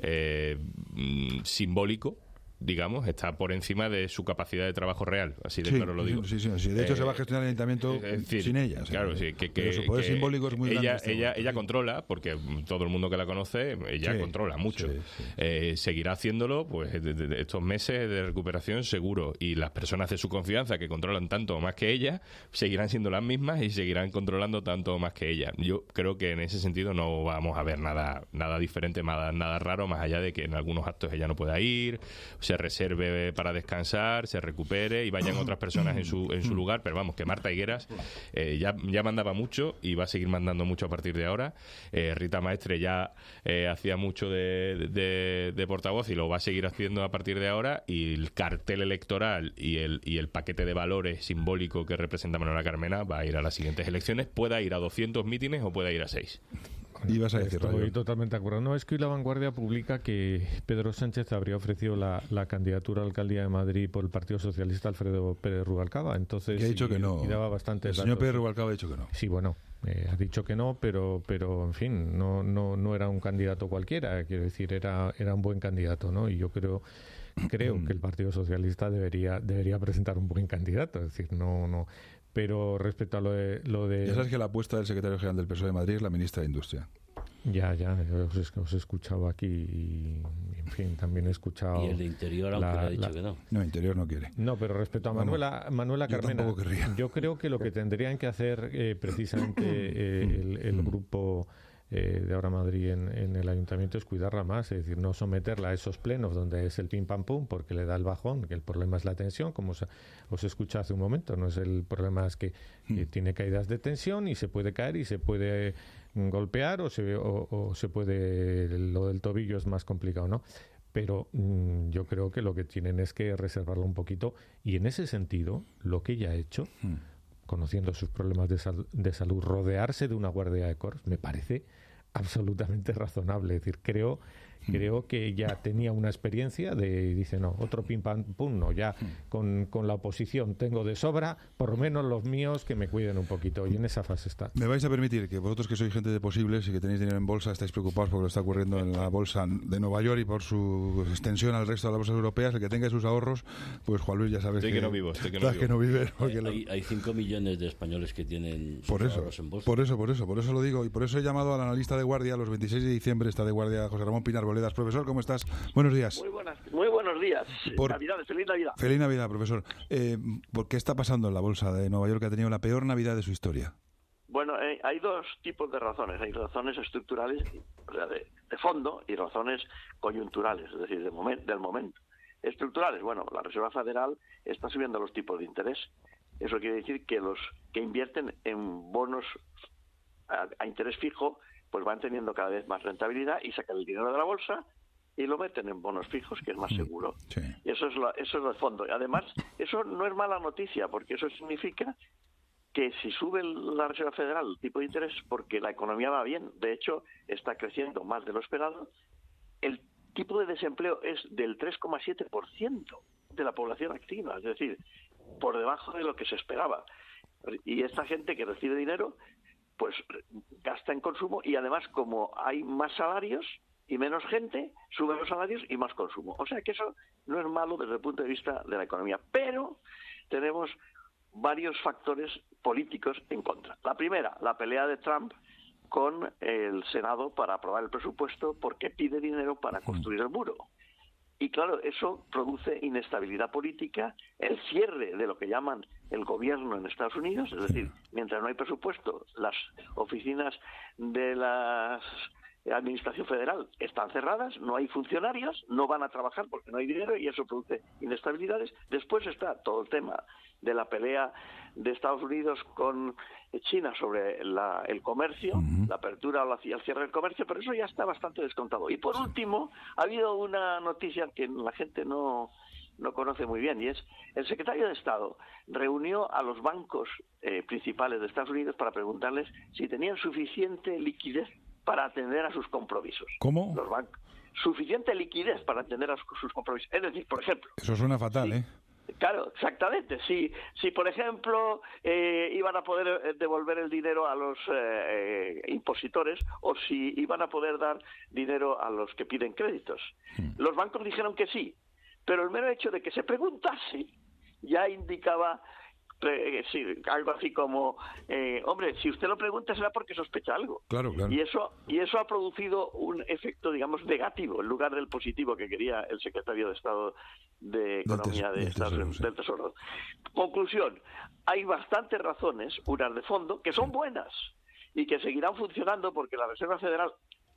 simbólico, digamos, está por encima de su capacidad de trabajo real, así de claro lo digo. Sí. De hecho, se va a gestionar el ayuntamiento sin ella. Claro, sí. Pero su poder simbólico es muy grande. Ella controla, porque todo el mundo que la conoce, ella controla mucho. Seguirá haciéndolo, pues, estos meses de recuperación seguro. Y las personas de su confianza que controlan tanto o más que ella, seguirán siendo las mismas y seguirán controlando tanto o más que ella. Yo creo que en ese sentido no vamos a ver nada diferente, nada raro, más allá de que en algunos actos ella no pueda ir, se reserve para descansar, se recupere y vayan otras personas en su lugar, pero vamos, que Marta Higueras ya mandaba mucho y va a seguir mandando mucho a partir de ahora. Rita Maestre ya hacía mucho de portavoz y lo va a seguir haciendo a partir de ahora, y el cartel electoral y el paquete de valores simbólico que representa Manuela Carmena va a ir a las siguientes elecciones, pueda ir a 200 mítines o pueda ir a 6. Ibas a decir, estoy totalmente de acuerdo. No, es que hoy La Vanguardia publica que Pedro Sánchez habría ofrecido la candidatura a la alcaldía de Madrid por el Partido Socialista Alfredo Pérez Rubalcaba. Entonces, ha dicho que no. Y daba bastante el señor Pérez Rubalcaba ha dicho que no. Sí, bueno, ha dicho que no, pero en fin, no era un candidato cualquiera. Quiero decir, era un buen candidato, ¿no? Y yo creo que el Partido Socialista debería presentar un buen candidato. Es decir, no. Pero respecto a lo de... Ya sabes que la apuesta del secretario general del PSOE de Madrid es la ministra de Industria. Ya, os he escuchado aquí y, en fin, también he escuchado... Y el de Interior, aunque le ha dicho que no. No, Interior no quiere. No, pero respecto a Manuela Carmena, yo creo que lo que tendrían que hacer precisamente el grupo de Ahora Madrid en el ayuntamiento es cuidarla más, es decir, no someterla a esos plenos donde es el pim pam pum porque le da el bajón, que el problema es la tensión, como os escuché hace un momento, no es el problema, es que tiene caídas de tensión y se puede caer y se puede golpear o se puede, lo del tobillo es más complicado, ¿no? Pero yo creo que lo que tienen es que reservarlo un poquito, y en ese sentido lo que ella ha hecho, conociendo sus problemas de salud, rodearse de una guardia de corps me parece absolutamente razonable. Es decir, creo que ella tenía una experiencia dice, no, otro pim pam pum, no, ya con la oposición tengo de sobra, por lo menos los míos que me cuiden un poquito, y en esa fase está. Me vais a permitir que vosotros, que sois gente de posibles y que tenéis dinero en bolsa, estáis preocupados por lo que está ocurriendo en la bolsa de Nueva York y por su extensión al resto de las bolsas europeas. El que tenga sus ahorros, pues Juan Luis, ya sabes que no vive. Hay 5 millones de españoles que tienen sus ahorros en bolsa. Por eso lo digo, y por eso he llamado al analista de guardia. Los 26 de diciembre está de guardia José Ramón Pinar Boledas. Profesor, ¿cómo estás? Buenos días. Muy buenos días. Feliz Navidad. Feliz Navidad, profesor. ¿Por qué está pasando en la bolsa de Nueva York, que ha tenido la peor Navidad de su historia? Bueno, hay dos tipos de razones. Hay razones estructurales, o sea, de fondo, y razones coyunturales, es decir, del momento. Estructurales, bueno, la Reserva Federal está subiendo los tipos de interés. Eso quiere decir que los que invierten en bonos a interés fijo pues van teniendo cada vez más rentabilidad y sacan el dinero de la bolsa y lo meten en bonos fijos, que es más seguro. Sí. Y eso es el fondo. Y además, eso no es mala noticia, porque eso significa que si sube la Reserva Federal el tipo de interés, porque la economía va bien, de hecho está creciendo más de lo esperado, el tipo de desempleo es del 3,7% de la población activa, es decir, por debajo de lo que se esperaba. Y esta gente que recibe dinero, pues gasta en consumo, y además, como hay más salarios y menos gente, suben los salarios y más consumo. O sea que eso no es malo desde el punto de vista de la economía, pero tenemos varios factores políticos en contra. La primera, la pelea de Trump con el Senado para aprobar el presupuesto, porque pide dinero para construir el muro. Y claro, eso produce inestabilidad política, el cierre de lo que llaman el gobierno en Estados Unidos, es decir, mientras no hay presupuesto, las oficinas de la Administración Federal están cerradas, no hay funcionarios, no van a trabajar porque no hay dinero, y eso produce inestabilidades. Después está todo el tema de la pelea de Estados Unidos con China sobre el comercio, la apertura o el cierre del comercio, pero eso ya está bastante descontado. Y por último, ha habido una noticia que la gente no conoce muy bien, y es el secretario de Estado reunió a los bancos principales de Estados Unidos para preguntarles si tenían suficiente liquidez para atender a sus compromisos. ¿Cómo? Los bancos. Suficiente liquidez para atender a sus compromisos. Es decir, por ejemplo... Eso suena fatal, ¿eh? Claro, exactamente. Si por ejemplo, iban a poder devolver el dinero a los impositores, o si iban a poder dar dinero a los que piden créditos. Los bancos dijeron que sí, pero el mero hecho de que se preguntase ya indicaba algo así como, hombre, si usted lo pregunta será porque sospecha algo. Claro, claro. Y eso ha producido un efecto, digamos, negativo en lugar del positivo que quería el secretario de Estado de Economía del Tesoro. Conclusión, hay bastantes razones, unas de fondo, que son buenas y que seguirán funcionando, porque la Reserva Federal,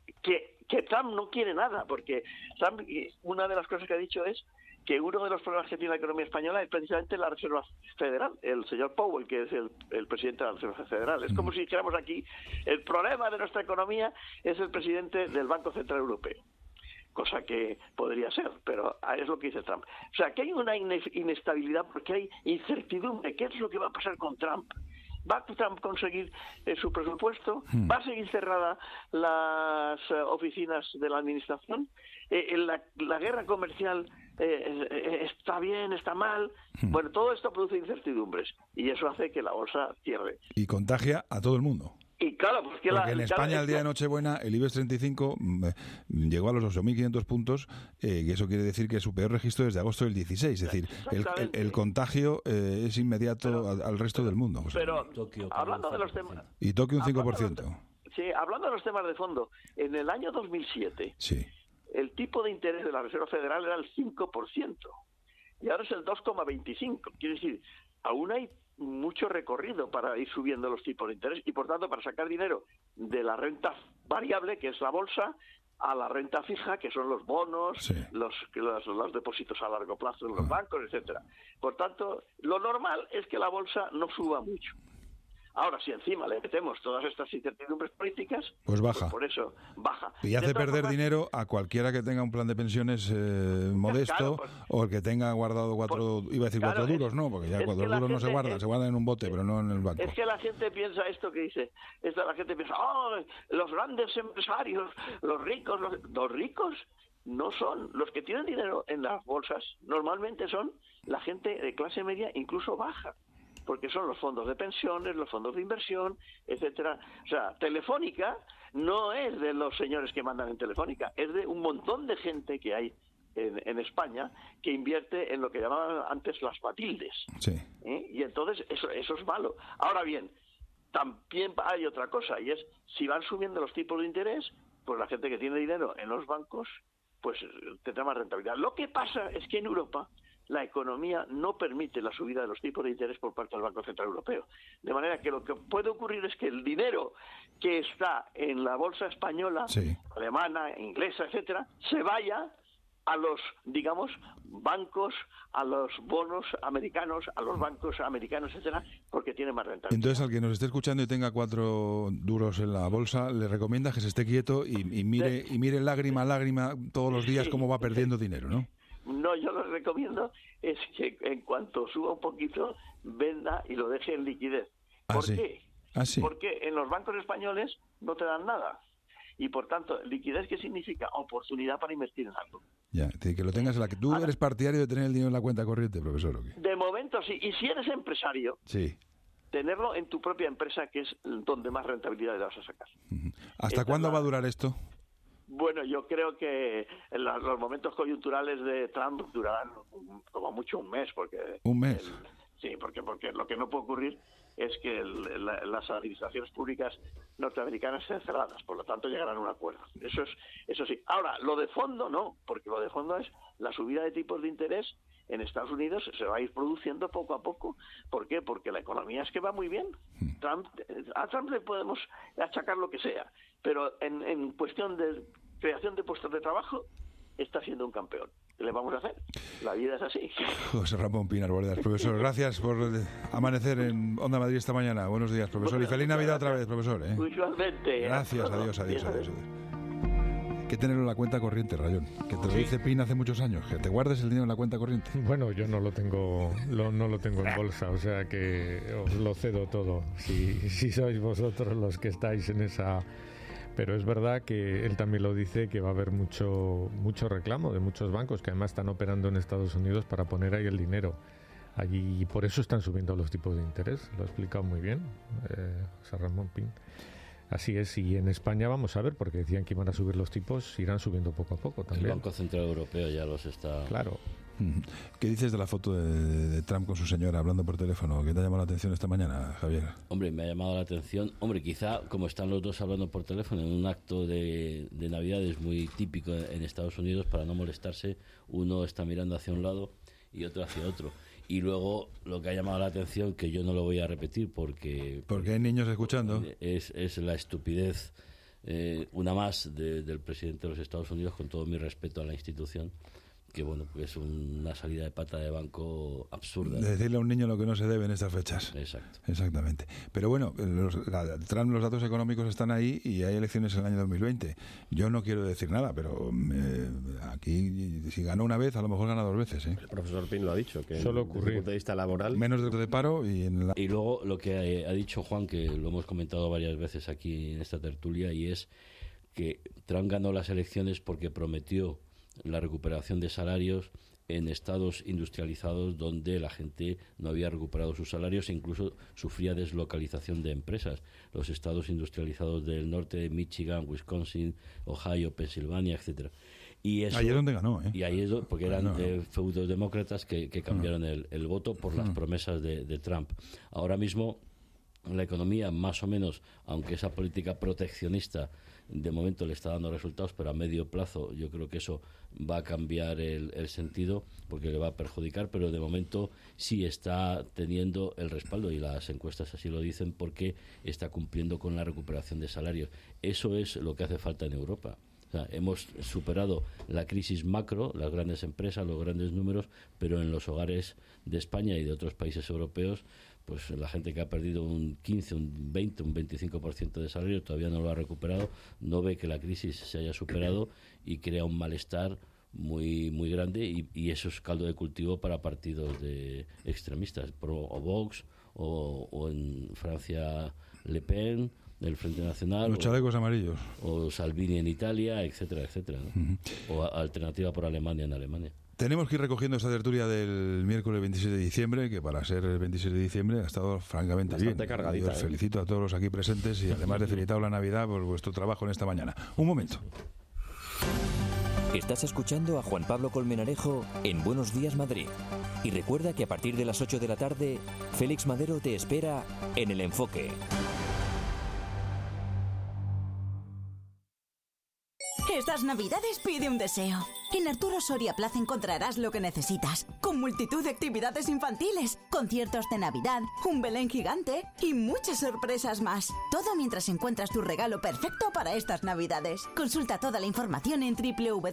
que Trump no quiere nada, porque Trump, una de las cosas que ha dicho es que uno de los problemas que tiene la economía española es precisamente la Reserva Federal, el señor Powell, que es el presidente de la Reserva Federal. Es como si dijéramos aquí, el problema de nuestra economía es el presidente del Banco Central Europeo, cosa que podría ser, pero es lo que dice Trump. O sea, que hay una inestabilidad porque hay incertidumbre. ¿Qué es lo que va a pasar con Trump? ¿Va Trump a conseguir su presupuesto? ¿Va a seguir cerrada las oficinas de la administración? La guerra comercial está bien, está mal. Bueno, todo esto produce incertidumbres y eso hace que la bolsa cierre. Y contagia a todo el mundo. Y claro, pues que porque en España el día de Nochebuena el IBEX 35 llegó a los 8.500 puntos, y eso quiere decir que es su peor registro desde agosto del 16. Es decir, el contagio es inmediato al resto del mundo. O sea, pero hablando de los temas... Y Tokio un 5%. Sí, hablando de los temas de fondo, en el año 2007 el tipo de interés de la Reserva Federal era el 5% y ahora es el 2,25%. Quiere decir, aún hay mucho recorrido para ir subiendo los tipos de interés y, por tanto, para sacar dinero de la renta variable, que es la bolsa, a la renta fija, que son los bonos, los depósitos a largo plazo en los bancos, etcétera. Por tanto, lo normal es que la bolsa no suba mucho. Ahora, si encima le metemos todas estas incertidumbres políticas, pues baja. Pues por eso baja. Y hace perder dinero a cualquiera que tenga un plan de pensiones modesto, o el que tenga guardado cuatro duros, ¿no? Porque ya 4 duros no se guardan, se guardan en un bote, pero no en el banco. Es que la gente piensa esto que dice, la gente piensa, los grandes empresarios, los ricos no son, los que tienen dinero en las bolsas, normalmente son la gente de clase media, incluso baja, porque son los fondos de pensiones, los fondos de inversión, etcétera. O sea, Telefónica no es de los señores que mandan en Telefónica, es de un montón de gente que hay en España que invierte en lo que llamaban antes las Matildes. Sí. Y entonces eso es malo. Ahora bien, también hay otra cosa, y es, si van subiendo los tipos de interés, pues la gente que tiene dinero en los bancos pues tendrá más rentabilidad. Lo que pasa es que en Europa la economía no permite la subida de los tipos de interés por parte del Banco Central Europeo. De manera que lo que puede ocurrir es que el dinero que está en la bolsa española, alemana, inglesa, etcétera, se vaya a los, digamos, bancos, a los bonos americanos, a los bancos americanos, etcétera, porque tiene más rentabilidad. Entonces, al que nos esté escuchando y tenga 4 duros en la bolsa, le recomienda que se esté quieto y mire lágrima a lágrima todos los días cómo va perdiendo dinero, ¿no? No, yo lo que recomiendo es que en cuanto suba un poquito, venda y lo deje en liquidez. ¿Por qué? Sí. Porque en los bancos españoles no te dan nada. Y por tanto, liquidez, ¿qué significa? Oportunidad para invertir en algo. Ya, que lo tengas en la que tú eres partidario de tener el dinero en la cuenta corriente, profesor, ¿o qué? De momento sí, y si eres empresario, sí, tenerlo en tu propia empresa, que es donde más rentabilidad le vas a sacar. ¿Hasta cuándo va a durar esto? Bueno, yo creo que los momentos coyunturales de Trump durarán como mucho un mes, porque un mes. Sí, porque lo que no puede ocurrir es que las administraciones públicas norteamericanas estén cerradas, por lo tanto llegarán a un acuerdo. Eso sí. Ahora, lo de fondo no, porque lo de fondo es la subida de tipos de interés en Estados Unidos se va a ir produciendo poco a poco. ¿Por qué? Porque la economía es que va muy bien. A Trump le podemos achacar lo que sea, pero en cuestión de creación de puestos de trabajo está siendo un campeón. ¿Qué le vamos a hacer? La vida es así. José Ramón Pinar Bordas, profesor, gracias por amanecer en Onda Madrid esta mañana. Buenos días, profesor, y feliz Navidad otra vez, profesor. Igualmente. Gracias, adiós. Hay que tenerlo en la cuenta corriente, Rayón, que te lo dice Pin hace muchos años, que te guardes el dinero en la cuenta corriente. Bueno, yo no lo tengo en bolsa, o sea que os lo cedo todo, si sois vosotros los que estáis en esa... Pero es verdad que él también lo dice, que va a haber mucho reclamo de muchos bancos que además están operando en Estados Unidos para poner ahí el dinero. Allí, y por eso están subiendo los tipos de interés. Lo ha explicado muy bien José Ramón Pin. Así es, y en España vamos a ver, porque decían que iban a subir los tipos, irán subiendo poco a poco también. El Banco Central Europeo ya los está... Claro. ¿Qué dices de la foto de Trump con su señora hablando por teléfono? ¿Qué te ha llamado la atención esta mañana, Javier? Hombre, me ha llamado la atención. Hombre, quizá como están los dos hablando por teléfono en un acto de Navidad, es muy típico en Estados Unidos, para no molestarse, uno está mirando hacia un lado y otro hacia otro. Y luego lo que ha llamado la atención, que yo no lo voy a repetir porque hay niños escuchando, es la estupidez, una más del presidente de los Estados Unidos, con todo mi respeto a la institución, que bueno, pues es una salida de pata de banco absurda. Decirle a un niño lo que no se debe en estas fechas. Exacto. Exactamente. Pero bueno, Trump, los datos económicos están ahí y hay elecciones en el año 2020. Yo no quiero decir nada, pero aquí, si ganó una vez, a lo mejor gana 2 veces. El profesor Pin lo ha dicho, que solo desde el punto de vista laboral... Menos de paro y Y luego lo que ha dicho Juan, que lo hemos comentado varias veces aquí en esta tertulia, y es que Trump ganó las elecciones porque prometió la recuperación de salarios en estados industrializados donde la gente no había recuperado sus salarios e incluso sufría deslocalización de empresas. Los estados industrializados del norte de Michigan, Wisconsin, Ohio, Pensilvania, etcétera. Y eso, ahí es donde ganó, ¿eh? Y ahí es porque eran feudos demócratas que cambiaron el voto por las promesas de Trump. Ahora mismo la economía, más o menos, aunque esa política proteccionista de momento le está dando resultados, pero a medio plazo yo creo que eso va a cambiar el sentido, porque le va a perjudicar, pero de momento sí está teniendo el respaldo, y las encuestas así lo dicen, porque está cumpliendo con la recuperación de salarios. Eso es lo que hace falta en Europa. O sea, hemos superado la crisis macro, las grandes empresas, los grandes números, pero en los hogares de España y de otros países europeos, pues la gente que ha perdido un 15, un 20, un 25% de salario todavía no lo ha recuperado, no ve que la crisis se haya superado y crea un malestar muy muy grande, y eso es caldo de cultivo para partidos de extremistas, o Vox, o en Francia Le Pen, del Frente Nacional, los chalecos amarillos, o Salvini en Italia, etcétera, etcétera, ¿no? O Alternativa por Alemania en Alemania. Tenemos que ir recogiendo esta tertulia del miércoles 26 de diciembre, que para ser el 26 de diciembre ha estado francamente bastante bien. cargadita. Yo os felicito a todos los aquí presentes y además de felicitado la Navidad por vuestro trabajo en esta mañana. Un momento. Estás escuchando a Juan Pablo Colmenarejo en Buenos Días Madrid. Y recuerda que a partir de las 8 de la tarde, Félix Madero te espera en El Enfoque. Estas Navidades pide un deseo. En Arturo Soria Plaza encontrarás lo que necesitas, con multitud de actividades infantiles, conciertos de Navidad, un Belén gigante y muchas sorpresas más. Todo mientras encuentras tu regalo perfecto para estas Navidades. Consulta toda la información en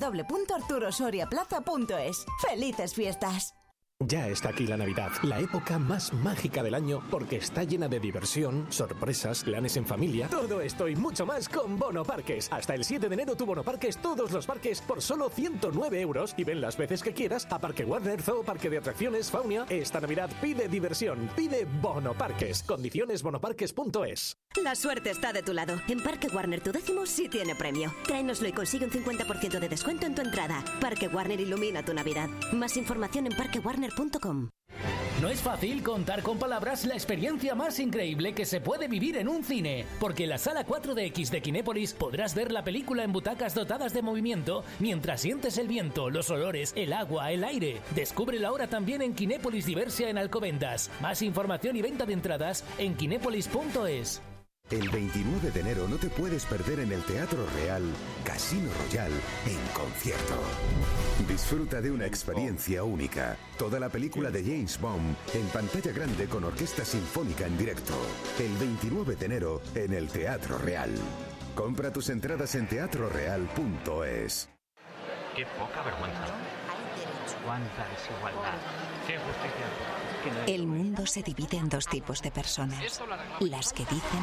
www.arturosoriaplaza.es. ¡Felices fiestas! Ya está aquí la Navidad, la época más mágica del año porque está llena de diversión, sorpresas, planes en familia. Todo esto y mucho más con Bono Parques. Hasta el 7 de enero tu Bono Parques, todos los parques por solo 109 euros y ven las veces que quieras a Parque Warner, Zoo, Parque de Atracciones, Faunia. Esta Navidad pide diversión, pide Bono Parques. Condiciones bonoparques.es. La suerte está de tu lado. En Parque Warner tu décimo sí tiene premio. Tráenoslo y consigue un 50% de descuento en tu entrada. Parque Warner ilumina tu Navidad. Más información en parquewarner.com. No es fácil contar con palabras la experiencia más increíble que se puede vivir en un cine, porque en la sala 4DX de Kinépolis podrás ver la película en butacas dotadas de movimiento mientras sientes el viento, los olores, el agua, el aire. Descúbrelo ahora también en Kinépolis Diversia en Alcobendas. Más información y venta de entradas en kinépolis.es. El 29 de enero no te puedes perder en el Teatro Real Casino Royal en concierto. Disfruta de una experiencia única. Toda la película de James Bond en pantalla grande con orquesta sinfónica en directo. El 29 de enero en el Teatro Real. Compra tus entradas en teatroreal.es. Qué poca vergüenza. Cuánta desigualdad. Qué justicia. El mundo se divide en dos tipos de personas, las que dicen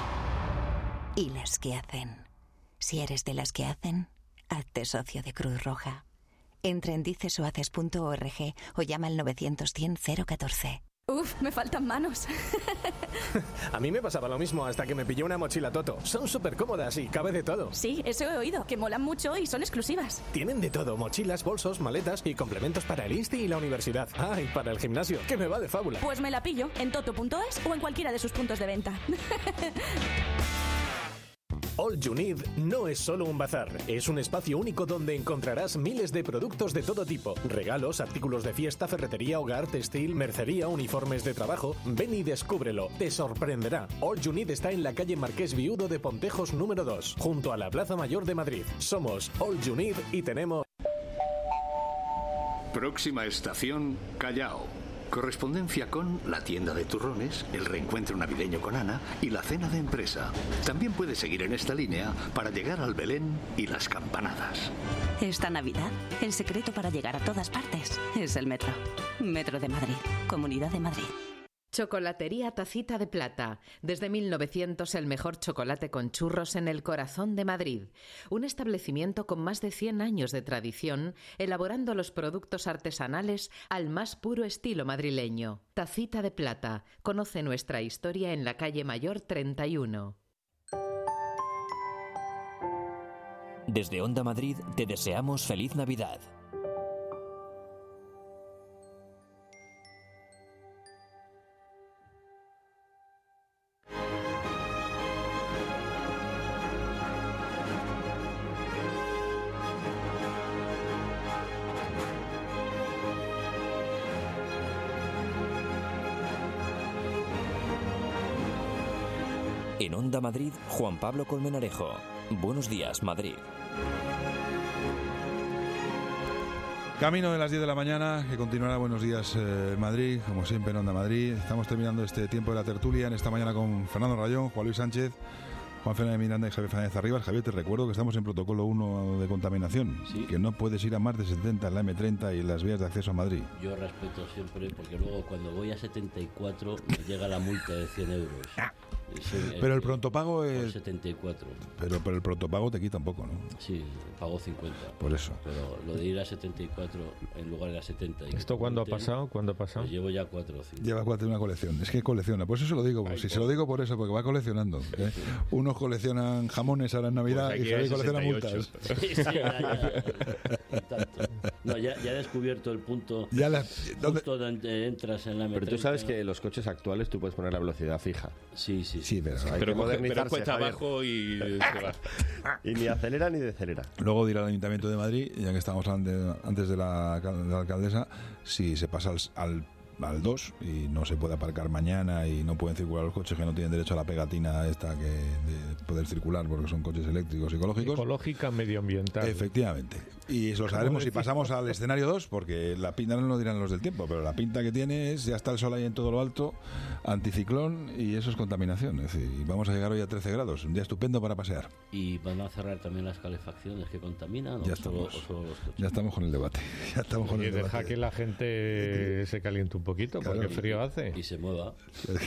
y las que hacen. Si eres de las que hacen, hazte socio de Cruz Roja. Entra en dicesohaces.org o llama al 900-100-014. Uf, me faltan manos. A mí me pasaba lo mismo hasta que me pillé una mochila Toto. Son súper cómodas y cabe de todo. Sí, eso he oído, que molan mucho y son exclusivas. Tienen de todo, mochilas, bolsos, maletas y complementos para el Insti y la universidad. Ah, y para el gimnasio, que me va de fábula. Pues me la pillo en toto.es o en cualquiera de sus puntos de venta. All You Need no es solo un bazar, es un espacio único donde encontrarás miles de productos de todo tipo. Regalos, artículos de fiesta, ferretería, hogar, textil, mercería, uniformes de trabajo. Ven y descúbrelo, te sorprenderá. All You Need está en la calle Marqués Viudo de Pontejos número 2, junto a la Plaza Mayor de Madrid. Somos All You Need y tenemos... Próxima estación, Callao. Correspondencia con la tienda de turrones, el reencuentro navideño con Ana y la cena de empresa. También puedes seguir en esta línea para llegar al Belén y las campanadas. Esta Navidad, el secreto para llegar a todas partes es el metro. Metro de Madrid, Comunidad de Madrid. Chocolatería Tacita de Plata. Desde 1900 el mejor chocolate con churros en el corazón de Madrid. Un establecimiento con más de 100 años de tradición, elaborando los productos artesanales al más puro estilo madrileño. Tacita de Plata. Conoce nuestra historia en la calle Mayor 31. Desde Onda Madrid te deseamos feliz Navidad. En Onda Madrid, Juan Pablo Colmenarejo. Buenos días, Madrid. Camino de las 10 de la mañana, que continuará Buenos días Madrid, como siempre en Onda Madrid. Estamos terminando este tiempo de la tertulia en esta mañana con Fernando Rayón, Juan Luis Sánchez, Juan Fernández Miranda y Javier Fernández Arribas. Javier, te recuerdo que estamos en protocolo 1 de contaminación, ¿sí? Que no puedes ir a más de 70 en la M30 y en las vías de acceso a Madrid. Yo respeto siempre, porque luego cuando voy a 74 me llega la multa de 100 euros. Pero el prontopago es... 74. Pero el prontopago te quita un poco, ¿no? Sí, pago 50. Por eso. Pero lo de ir a 74 en lugar de a 70... ¿Esto cuándo ha pasado? ¿Cuándo ha pasado? Pues llevo ya 4 o 5. Lleva 4 una colección. Es que colecciona. Por eso se lo digo. Si se lo digo por eso, porque va coleccionando. ¿Eh? Unos coleccionan jamones ahora en Navidad pues y Javier colecciona multas. Sí, ya. No, ya he descubierto el punto justo donde entras en la M30. Pero tú sabes que los coches actuales tú puedes poner la velocidad fija. Sí. Pero cuesta abajo y se va. Y ni acelera ni decelera. Luego dirá el Ayuntamiento de Madrid, ya que estábamos antes de la alcaldesa, si se pasa al al 2 y no se puede aparcar mañana y no pueden circular los coches que no tienen derecho a la pegatina esta de poder circular porque son coches eléctricos y ecológicos. Ecológica, medioambiental. Efectivamente. Y eso lo sabremos si pasamos al escenario 2, porque la pinta no lo dirán los del tiempo, pero la pinta que tiene es, ya está el sol ahí en todo lo alto, anticiclón, y eso es contaminación. Es decir, vamos a llegar hoy a 13 grados, un día estupendo para pasear. ¿Y van a cerrar también las calefacciones que contaminan? Ya estamos con el debate. Ya estamos con el debate. Deja que la gente se caliente un poquito, claro, porque frío hace. Y se mueva.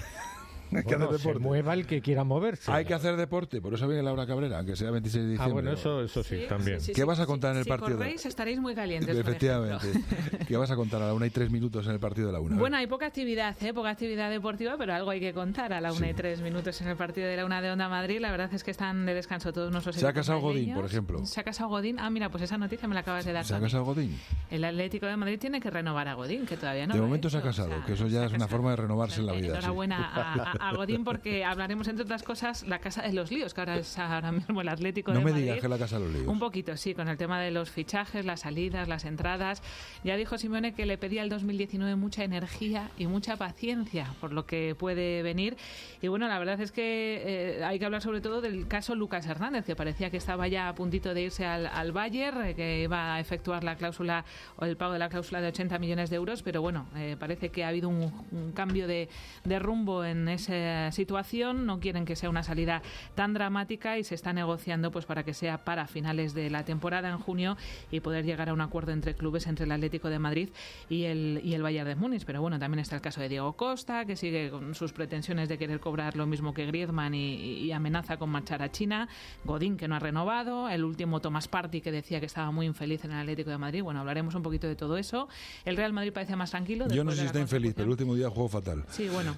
Hay que hacer deporte. Se mueva el que quiera moverse. Hay que hacer deporte, por eso viene Laura Cabrera, aunque sea 26 de diciembre. Bueno, eso sí, también. ¿Qué vas a contar en el partido? Si corréis estaréis muy calientes. Efectivamente. ¿Qué vas a contar a la 1:03 en el partido de la 1? Bueno, hay poca actividad deportiva, pero algo hay que contar a la 1:03 en el partido de la 1 de Onda Madrid. La verdad es que están de descanso todos nuestros equipos. Se ha casado Godín, por ejemplo. Se ha casado Godín. Ah, mira, pues esa noticia me la acabas de dar. ¿Se ha casado Godín? El Atlético de Madrid tiene que renovar a Godín, que todavía no. De momento se ha casado, que eso ya es una forma de renovarse en la vida. Enhorabuena a Godín, porque hablaremos, entre otras cosas, la Casa de los Líos, que ahora es ahora mismo el Atlético de Madrid. No me digas que es la Casa de los Líos. Un poquito, sí, con el tema de los fichajes, las salidas, las entradas. Ya dijo Simeone que le pedía al 2019 mucha energía y mucha paciencia por lo que puede venir. Y bueno, la verdad es que hay que hablar sobre todo del caso Lucas Hernández, que parecía que estaba ya a puntito de irse al Bayern, que iba a efectuar la cláusula o el pago de la cláusula de 80 millones de euros, pero bueno, parece que ha habido un cambio de rumbo en esa situación. No quieren que sea una salida tan dramática y se está negociando pues para que sea para finales de la temporada en junio y poder llegar a un acuerdo entre clubes, entre el Atlético de Madrid y el Bayern de Múnich. Pero bueno, también está el caso de Diego Costa, que sigue con sus pretensiones de querer cobrar lo mismo que Griezmann y amenaza con marchar a China. Godín, que no ha renovado. El último Thomas Partey, que decía que estaba muy infeliz en el Atlético de Madrid. Bueno, hablaremos un poquito de todo eso. El Real Madrid parece más tranquilo. Yo no sé si está infeliz, pero el último día jugó fatal. Sí, bueno.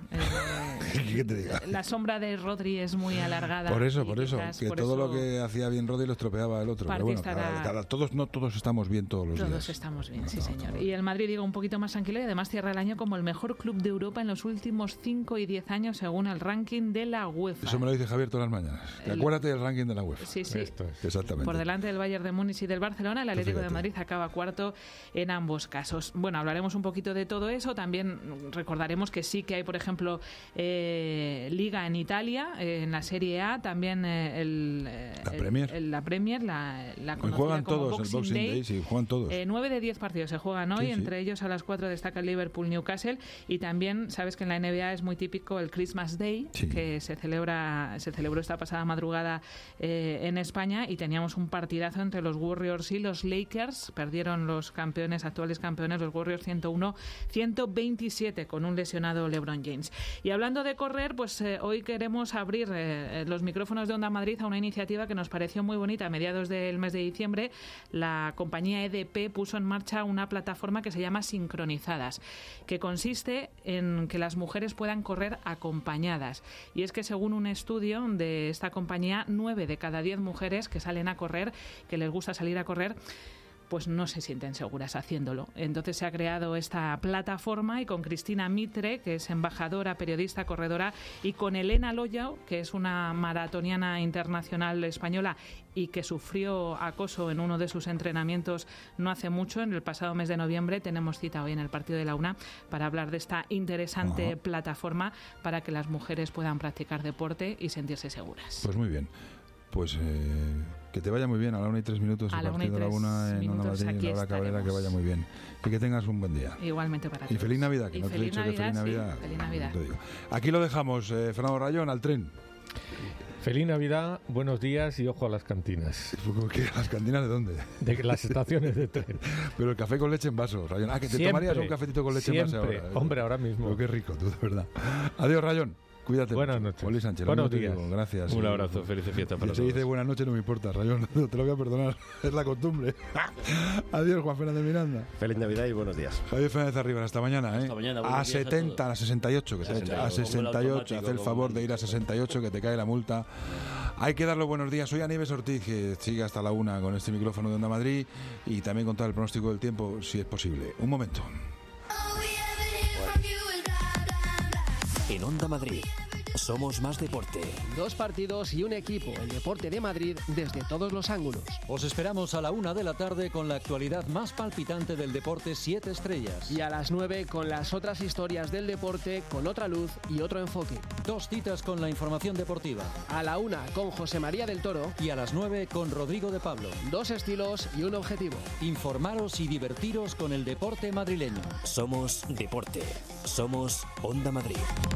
¿Qué te diga? La sombra de Rodri es muy alargada. Por eso, que por todo lo que hacía bien Rodri lo estropeaba el otro. Pero bueno, todos estamos bien todos los días. Todos estamos bien, sí señor. Y el Madrid, digo, un poquito más tranquilo y además cierra el año como el mejor club de Europa en los últimos 5 y 10 años según el ranking de la UEFA. Eso me lo dice Javier todas las mañanas. Acuérdate del ranking de la UEFA. Sí, sí. Exactamente. Por delante del Bayern de Múnich y del Barcelona, el Atlético de Madrid acaba cuarto en ambos casos. Bueno, hablaremos un poquito de todo eso. También recordaremos que sí que hay, por ejemplo, Liga en Italia, en la Serie A, también la Premier, la conocida juegan como todos Boxing el Boxing Day, sí, juegan todos. 9 de 10 partidos se juegan hoy, entre ellos a las 4 destaca el Liverpool-Newcastle, y también sabes que en la NBA es muy típico el Christmas Day, que se celebró esta pasada madrugada en España, y teníamos un partidazo entre los Warriors y los Lakers. Perdieron los actuales campeones, los Warriors 101-127 con un lesionado LeBron James. Y hablando de correr, pues hoy queremos abrir los micrófonos de Onda Madrid a una iniciativa que nos pareció muy bonita. A mediados del mes de diciembre, la compañía EDP puso en marcha una plataforma que se llama Sincronizadas, que consiste en que las mujeres puedan correr acompañadas. Y es que según un estudio de esta compañía, 9 de cada 10 mujeres que salen a correr, que les gusta salir a correr, pues no se sienten seguras haciéndolo. Entonces se ha creado esta plataforma, y con Cristina Mitre, que es embajadora, periodista, corredora, y con Elena Loya, que es una maratoniana internacional española y que sufrió acoso en uno de sus entrenamientos no hace mucho, en el pasado mes de noviembre. Tenemos cita hoy en el partido de la UNA para hablar de esta interesante plataforma para que las mujeres puedan practicar deporte y sentirse seguras. Pues muy bien. Pues que te vaya muy bien a la 1:03 a la partido de la 1 en Onda Madrid, en Laura Cabrera, que vaya muy bien y que tengas un buen día. Igualmente para ti. Y feliz Navidad, que no te he dicho que feliz Navidad. Sí, feliz Navidad. Te digo. Aquí lo dejamos, Fernando Rayón, al tren. Feliz Navidad, buenos días y ojo a las cantinas. ¿Qué? ¿Las cantinas de dónde? De las estaciones de tren. Pero el café con leche en vaso, Rayón. Que te tomarías un cafetito con leche en vaso ahora. Hombre, ahora mismo. Pero qué rico, tú, de verdad. Adiós, Rayón. Cuídate. Buenas noches. Poli Sánchez, buenos días. Gracias. Un abrazo, felices fiestas para todos. Si dice buenas noches no me importa, Rayón, te lo voy a perdonar, es la costumbre. Adiós, Juan Fernández Miranda. Feliz Navidad y buenos días. Javier Fernández Arriba, hasta mañana. Hasta mañana, a 70, a 68, que te a 68, haz el favor de ir a 68, que te cae la multa. Hay que dar los buenos días. Soy Aníbal Ortiz, que sigue hasta la 1 con este micrófono de Onda Madrid, y también con todo el pronóstico del tiempo, si es posible. Un momento. En Onda Madrid, Somos más deporte. 2 partidos y un equipo, el Deporte de Madrid, desde todos los ángulos. Os esperamos a la 1 de la tarde con la actualidad más palpitante del deporte 7 estrellas. Y a las 9 con las otras historias del deporte con otra luz y otro enfoque. 2 citas con la información deportiva. A la 1 con José María del Toro. Y a las 9 con Rodrigo de Pablo. 2 estilos y un objetivo. Informaros y divertiros con el deporte madrileño. Somos deporte. Somos Onda Madrid.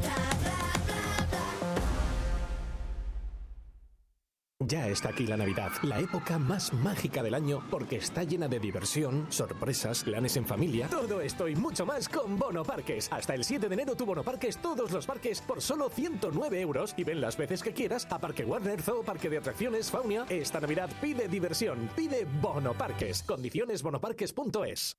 Ya está aquí la Navidad, la época más mágica del año porque está llena de diversión, sorpresas, planes en familia. Todo esto y mucho más con Bono Parques. Hasta el 7 de enero tu Bono Parques, todos los parques por solo 109 euros y ven las veces que quieras a Parque Warner, Zoo, Parque de Atracciones, Faunia. Esta Navidad pide diversión, pide Bono Parques. Condiciones bonoparques.es.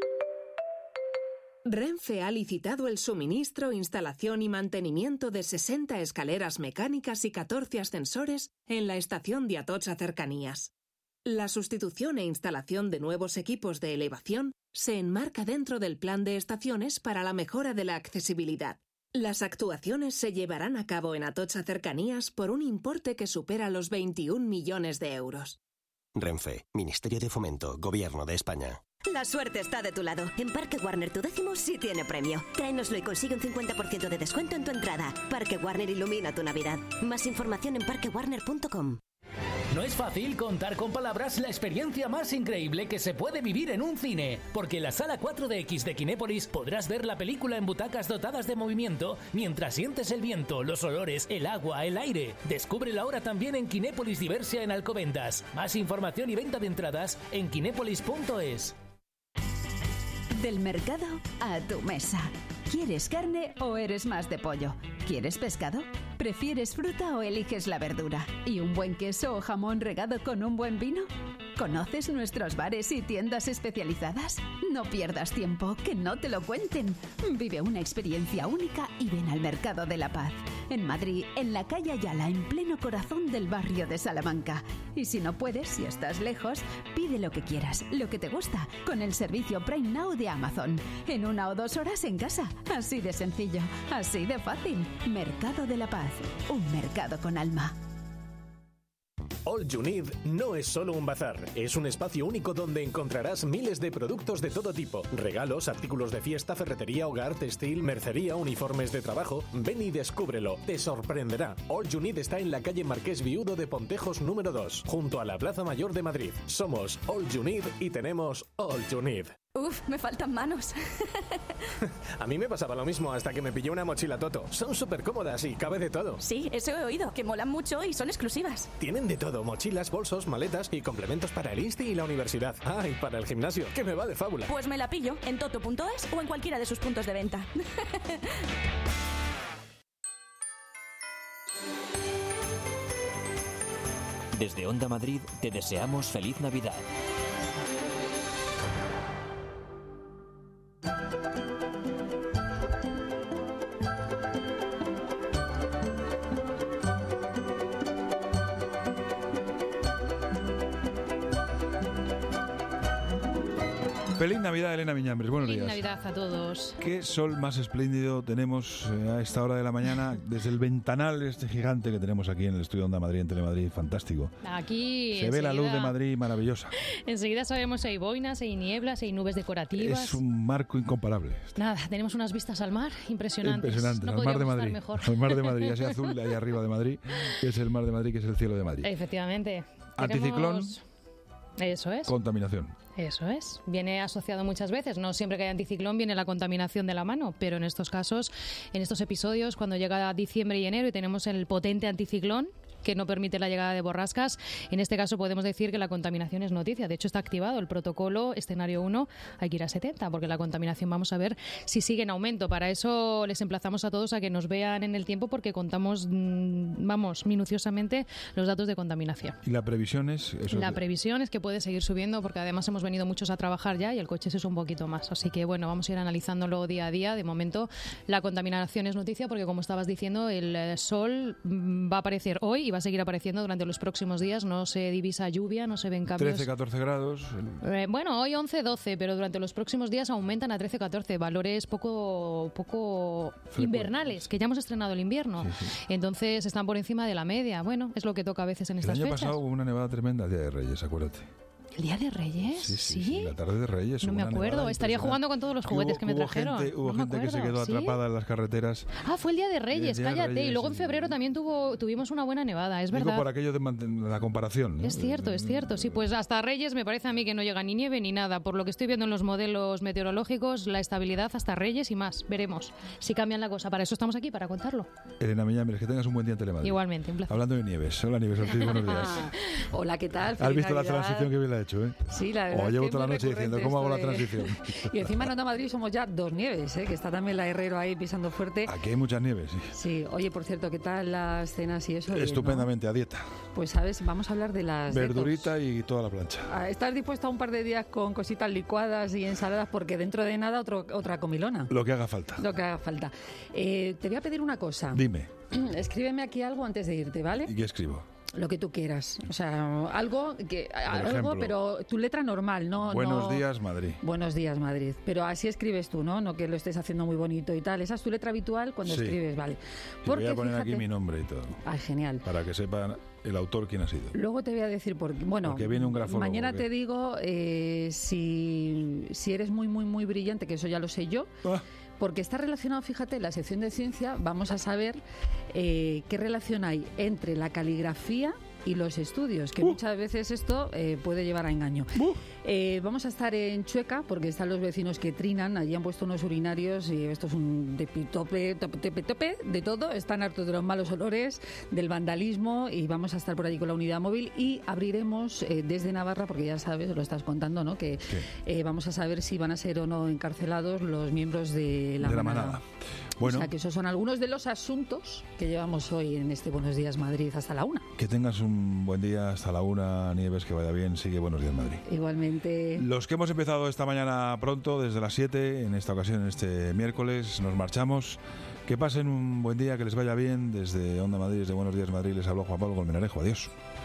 Renfe ha licitado el suministro, instalación y mantenimiento de 60 escaleras mecánicas y 14 ascensores en la estación de Atocha Cercanías. La sustitución e instalación de nuevos equipos de elevación se enmarca dentro del plan de estaciones para la mejora de la accesibilidad. Las actuaciones se llevarán a cabo en Atocha Cercanías por un importe que supera los 21 millones de euros. Renfe, Ministerio de Fomento, Gobierno de España. La suerte está de tu lado. En Parque Warner tu décimo sí tiene premio. Tráenoslo y consigue un 50% de descuento en tu entrada. Parque Warner ilumina tu Navidad. Más información en parquewarner.com. No es fácil contar con palabras la experiencia más increíble que se puede vivir en un cine, porque en la sala 4DX de Kinépolis podrás ver la película en butacas dotadas de movimiento mientras sientes el viento, los olores, el agua, el aire. Descúbrelo ahora también en Kinépolis Diversia en Alcobendas. Más información y venta de entradas en kinépolis.es. Del mercado a tu mesa. ¿Quieres carne o eres más de pollo? ¿Quieres pescado? ¿Prefieres fruta o eliges la verdura? ¿Y un buen queso o jamón regado con un buen vino? ¿Conoces nuestros bares y tiendas especializadas? No pierdas tiempo, que no te lo cuenten. Vive una experiencia única y ven al Mercado de la Paz. En Madrid, en la calle Ayala, en pleno corazón del barrio de Salamanca. Y si no puedes, si estás lejos, pide lo que quieras, lo que te gusta, con el servicio Prime Now de Amazon. En 1 o 2 horas en casa. Así de sencillo, así de fácil. Mercado de la Paz, un mercado con alma. All You Need no es solo un bazar, es un espacio único donde encontrarás miles de productos de todo tipo. Regalos, artículos de fiesta, ferretería, hogar, textil, mercería, uniformes de trabajo. Ven y descúbrelo, te sorprenderá. All You Need está en la calle Marqués Viudo de Pontejos número 2, junto a la Plaza Mayor de Madrid. Somos All You Need y tenemos All You Need. Uf, me faltan manos. A mí me pasaba lo mismo hasta que me pillé una mochila Toto. Son súper cómodas y cabe de todo. Sí, eso he oído, que molan mucho y son exclusivas. Tienen de todo, mochilas, bolsos, maletas y complementos para el Insti y la universidad. Ah, y para el gimnasio, que me va de fábula. Pues me la pillo en toto.es o en cualquiera de sus puntos de venta. Desde Onda Madrid te deseamos feliz Navidad. Feliz Navidad, Elena Miñambres. Buenos días. Feliz Navidad a todos. Qué sol más espléndido tenemos a esta hora de la mañana desde el ventanal este gigante que tenemos aquí en el estudio Onda Madrid, en Telemadrid. Fantástico. Aquí se ve la luz de Madrid maravillosa. Enseguida sabemos si hay boinas, si hay nieblas, si hay nubes decorativas. Es un marco incomparable. Nada, tenemos unas vistas al mar impresionantes. Impresionante. No al mar de Madrid. Mejor. Al mar de Madrid, ese azul de ahí arriba de Madrid, que es el mar de Madrid, que es el cielo de Madrid. Efectivamente. Anticiclón. Eso es. Contaminación. Eso es. Viene asociado muchas veces. No siempre que hay anticiclón viene la contaminación de la mano, pero en estos casos, en estos episodios, cuando llega diciembre y enero y tenemos el potente anticiclón que no permite la llegada de borrascas, en este caso podemos decir que la contaminación es noticia. De hecho, está activado el protocolo escenario 1, hay que ir a 70, porque la contaminación vamos a ver si sigue en aumento. Para eso les emplazamos a todos a que nos vean en el tiempo, porque contamos, minuciosamente los datos de contaminación. ¿Y la previsión es? La previsión es que puede seguir subiendo, porque además hemos venido muchos a trabajar ya y el coche se es un poquito más. Así que bueno, vamos a ir analizándolo día a día. De momento, la contaminación es noticia, porque como estabas diciendo, el sol va a aparecer hoy y va a seguir apareciendo durante los próximos días. No se divisa lluvia, no se ven cambios. 13-14 grados. Bueno, hoy 11-12, pero durante los próximos días aumentan a 13-14, valores poco invernales, que ya hemos estrenado el invierno. Sí. Entonces están por encima de la media. Bueno, es lo que toca a veces en estas fechas. El año pasado hubo una nevada tremenda el Día de Reyes, acuérdate. ¿El Día de Reyes? Sí, la tarde de Reyes. No me acuerdo, estaría jugando con todos los juguetes que me trajeron. Hubo gente que se quedó atrapada en las carreteras. Ah, fue el Día de Reyes, cállate. Y luego en febrero también tuvimos una buena nevada, es verdad. Digo por aquello de la comparación, ¿no? Es cierto. Sí, pues hasta Reyes me parece a mí que no llega ni nieve ni nada. Por lo que estoy viendo en los modelos meteorológicos, la estabilidad hasta Reyes y más. Veremos si cambian la cosa. Para eso estamos aquí, para contarlo. Elena Miñambres, que tengas un buen día en Telemadrid. Igualmente, un placer. Hablando de Nieves. Hola, Nieves Ortiz, buenos días. Hola, ¿qué tal? ¿Has visto la transición que bien la he hecho, Sí, la verdad. Llevo toda la noche diciendo cómo hago la transición. Y encima en Onda Madrid somos ya 2 Nieves, que está también la Herrero ahí pisando fuerte. Aquí hay muchas nieves, sí. Sí, oye, por cierto, ¿qué tal las cenas y eso? Estupendamente, ¿no? A dieta. Pues sabes, vamos a hablar de las verdurita y toda la plancha. ¿Estás dispuesto a un par de días con cositas licuadas y ensaladas? Porque dentro de nada otra comilona. Lo que haga falta. Te voy a pedir una cosa. Dime. Escríbeme aquí algo antes de irte, ¿vale? ¿Y qué escribo? Lo que tú quieras, o sea, algo, pero tu letra normal, no. Buenos días, Madrid. Buenos días, Madrid. Pero así escribes tú, ¿no? No que lo estés haciendo muy bonito y tal. Esa es tu letra habitual cuando escribes, vale. Porque, voy a poner aquí mi nombre y todo. Ah, genial. Para que sepan el autor quién ha sido. Luego te voy a decir porque viene un grafólogo. Mañana te digo si eres muy, muy, muy brillante, que eso ya lo sé yo. Porque está relacionado, fíjate, en la sección de ciencia vamos a saber qué relación hay entre la caligrafía y los estudios, que muchas veces esto puede llevar a engaño. Vamos a estar en Chueca, porque están los vecinos que trinan, allí han puesto unos urinarios y esto es un tope de todo, están hartos de los malos olores, del vandalismo, y vamos a estar por allí con la unidad móvil y abriremos desde Navarra, porque ya sabes, lo estás contando, ¿no? Que vamos a saber si van a ser o no encarcelados los miembros de la manada. Bueno. O sea, que esos son algunos de los asuntos que llevamos hoy en este Buenos Días Madrid hasta la 1. Que tengas un buen día hasta la 1, Nieves, que vaya bien, sigue Buenos Días Madrid. Igualmente. Los que hemos empezado esta mañana pronto, desde las 7, en esta ocasión, en este miércoles, nos marchamos. Que pasen un buen día, que les vaya bien. Desde Onda Madrid, desde Buenos Días Madrid, les habló Juan Pablo Colmenarejo. Adiós.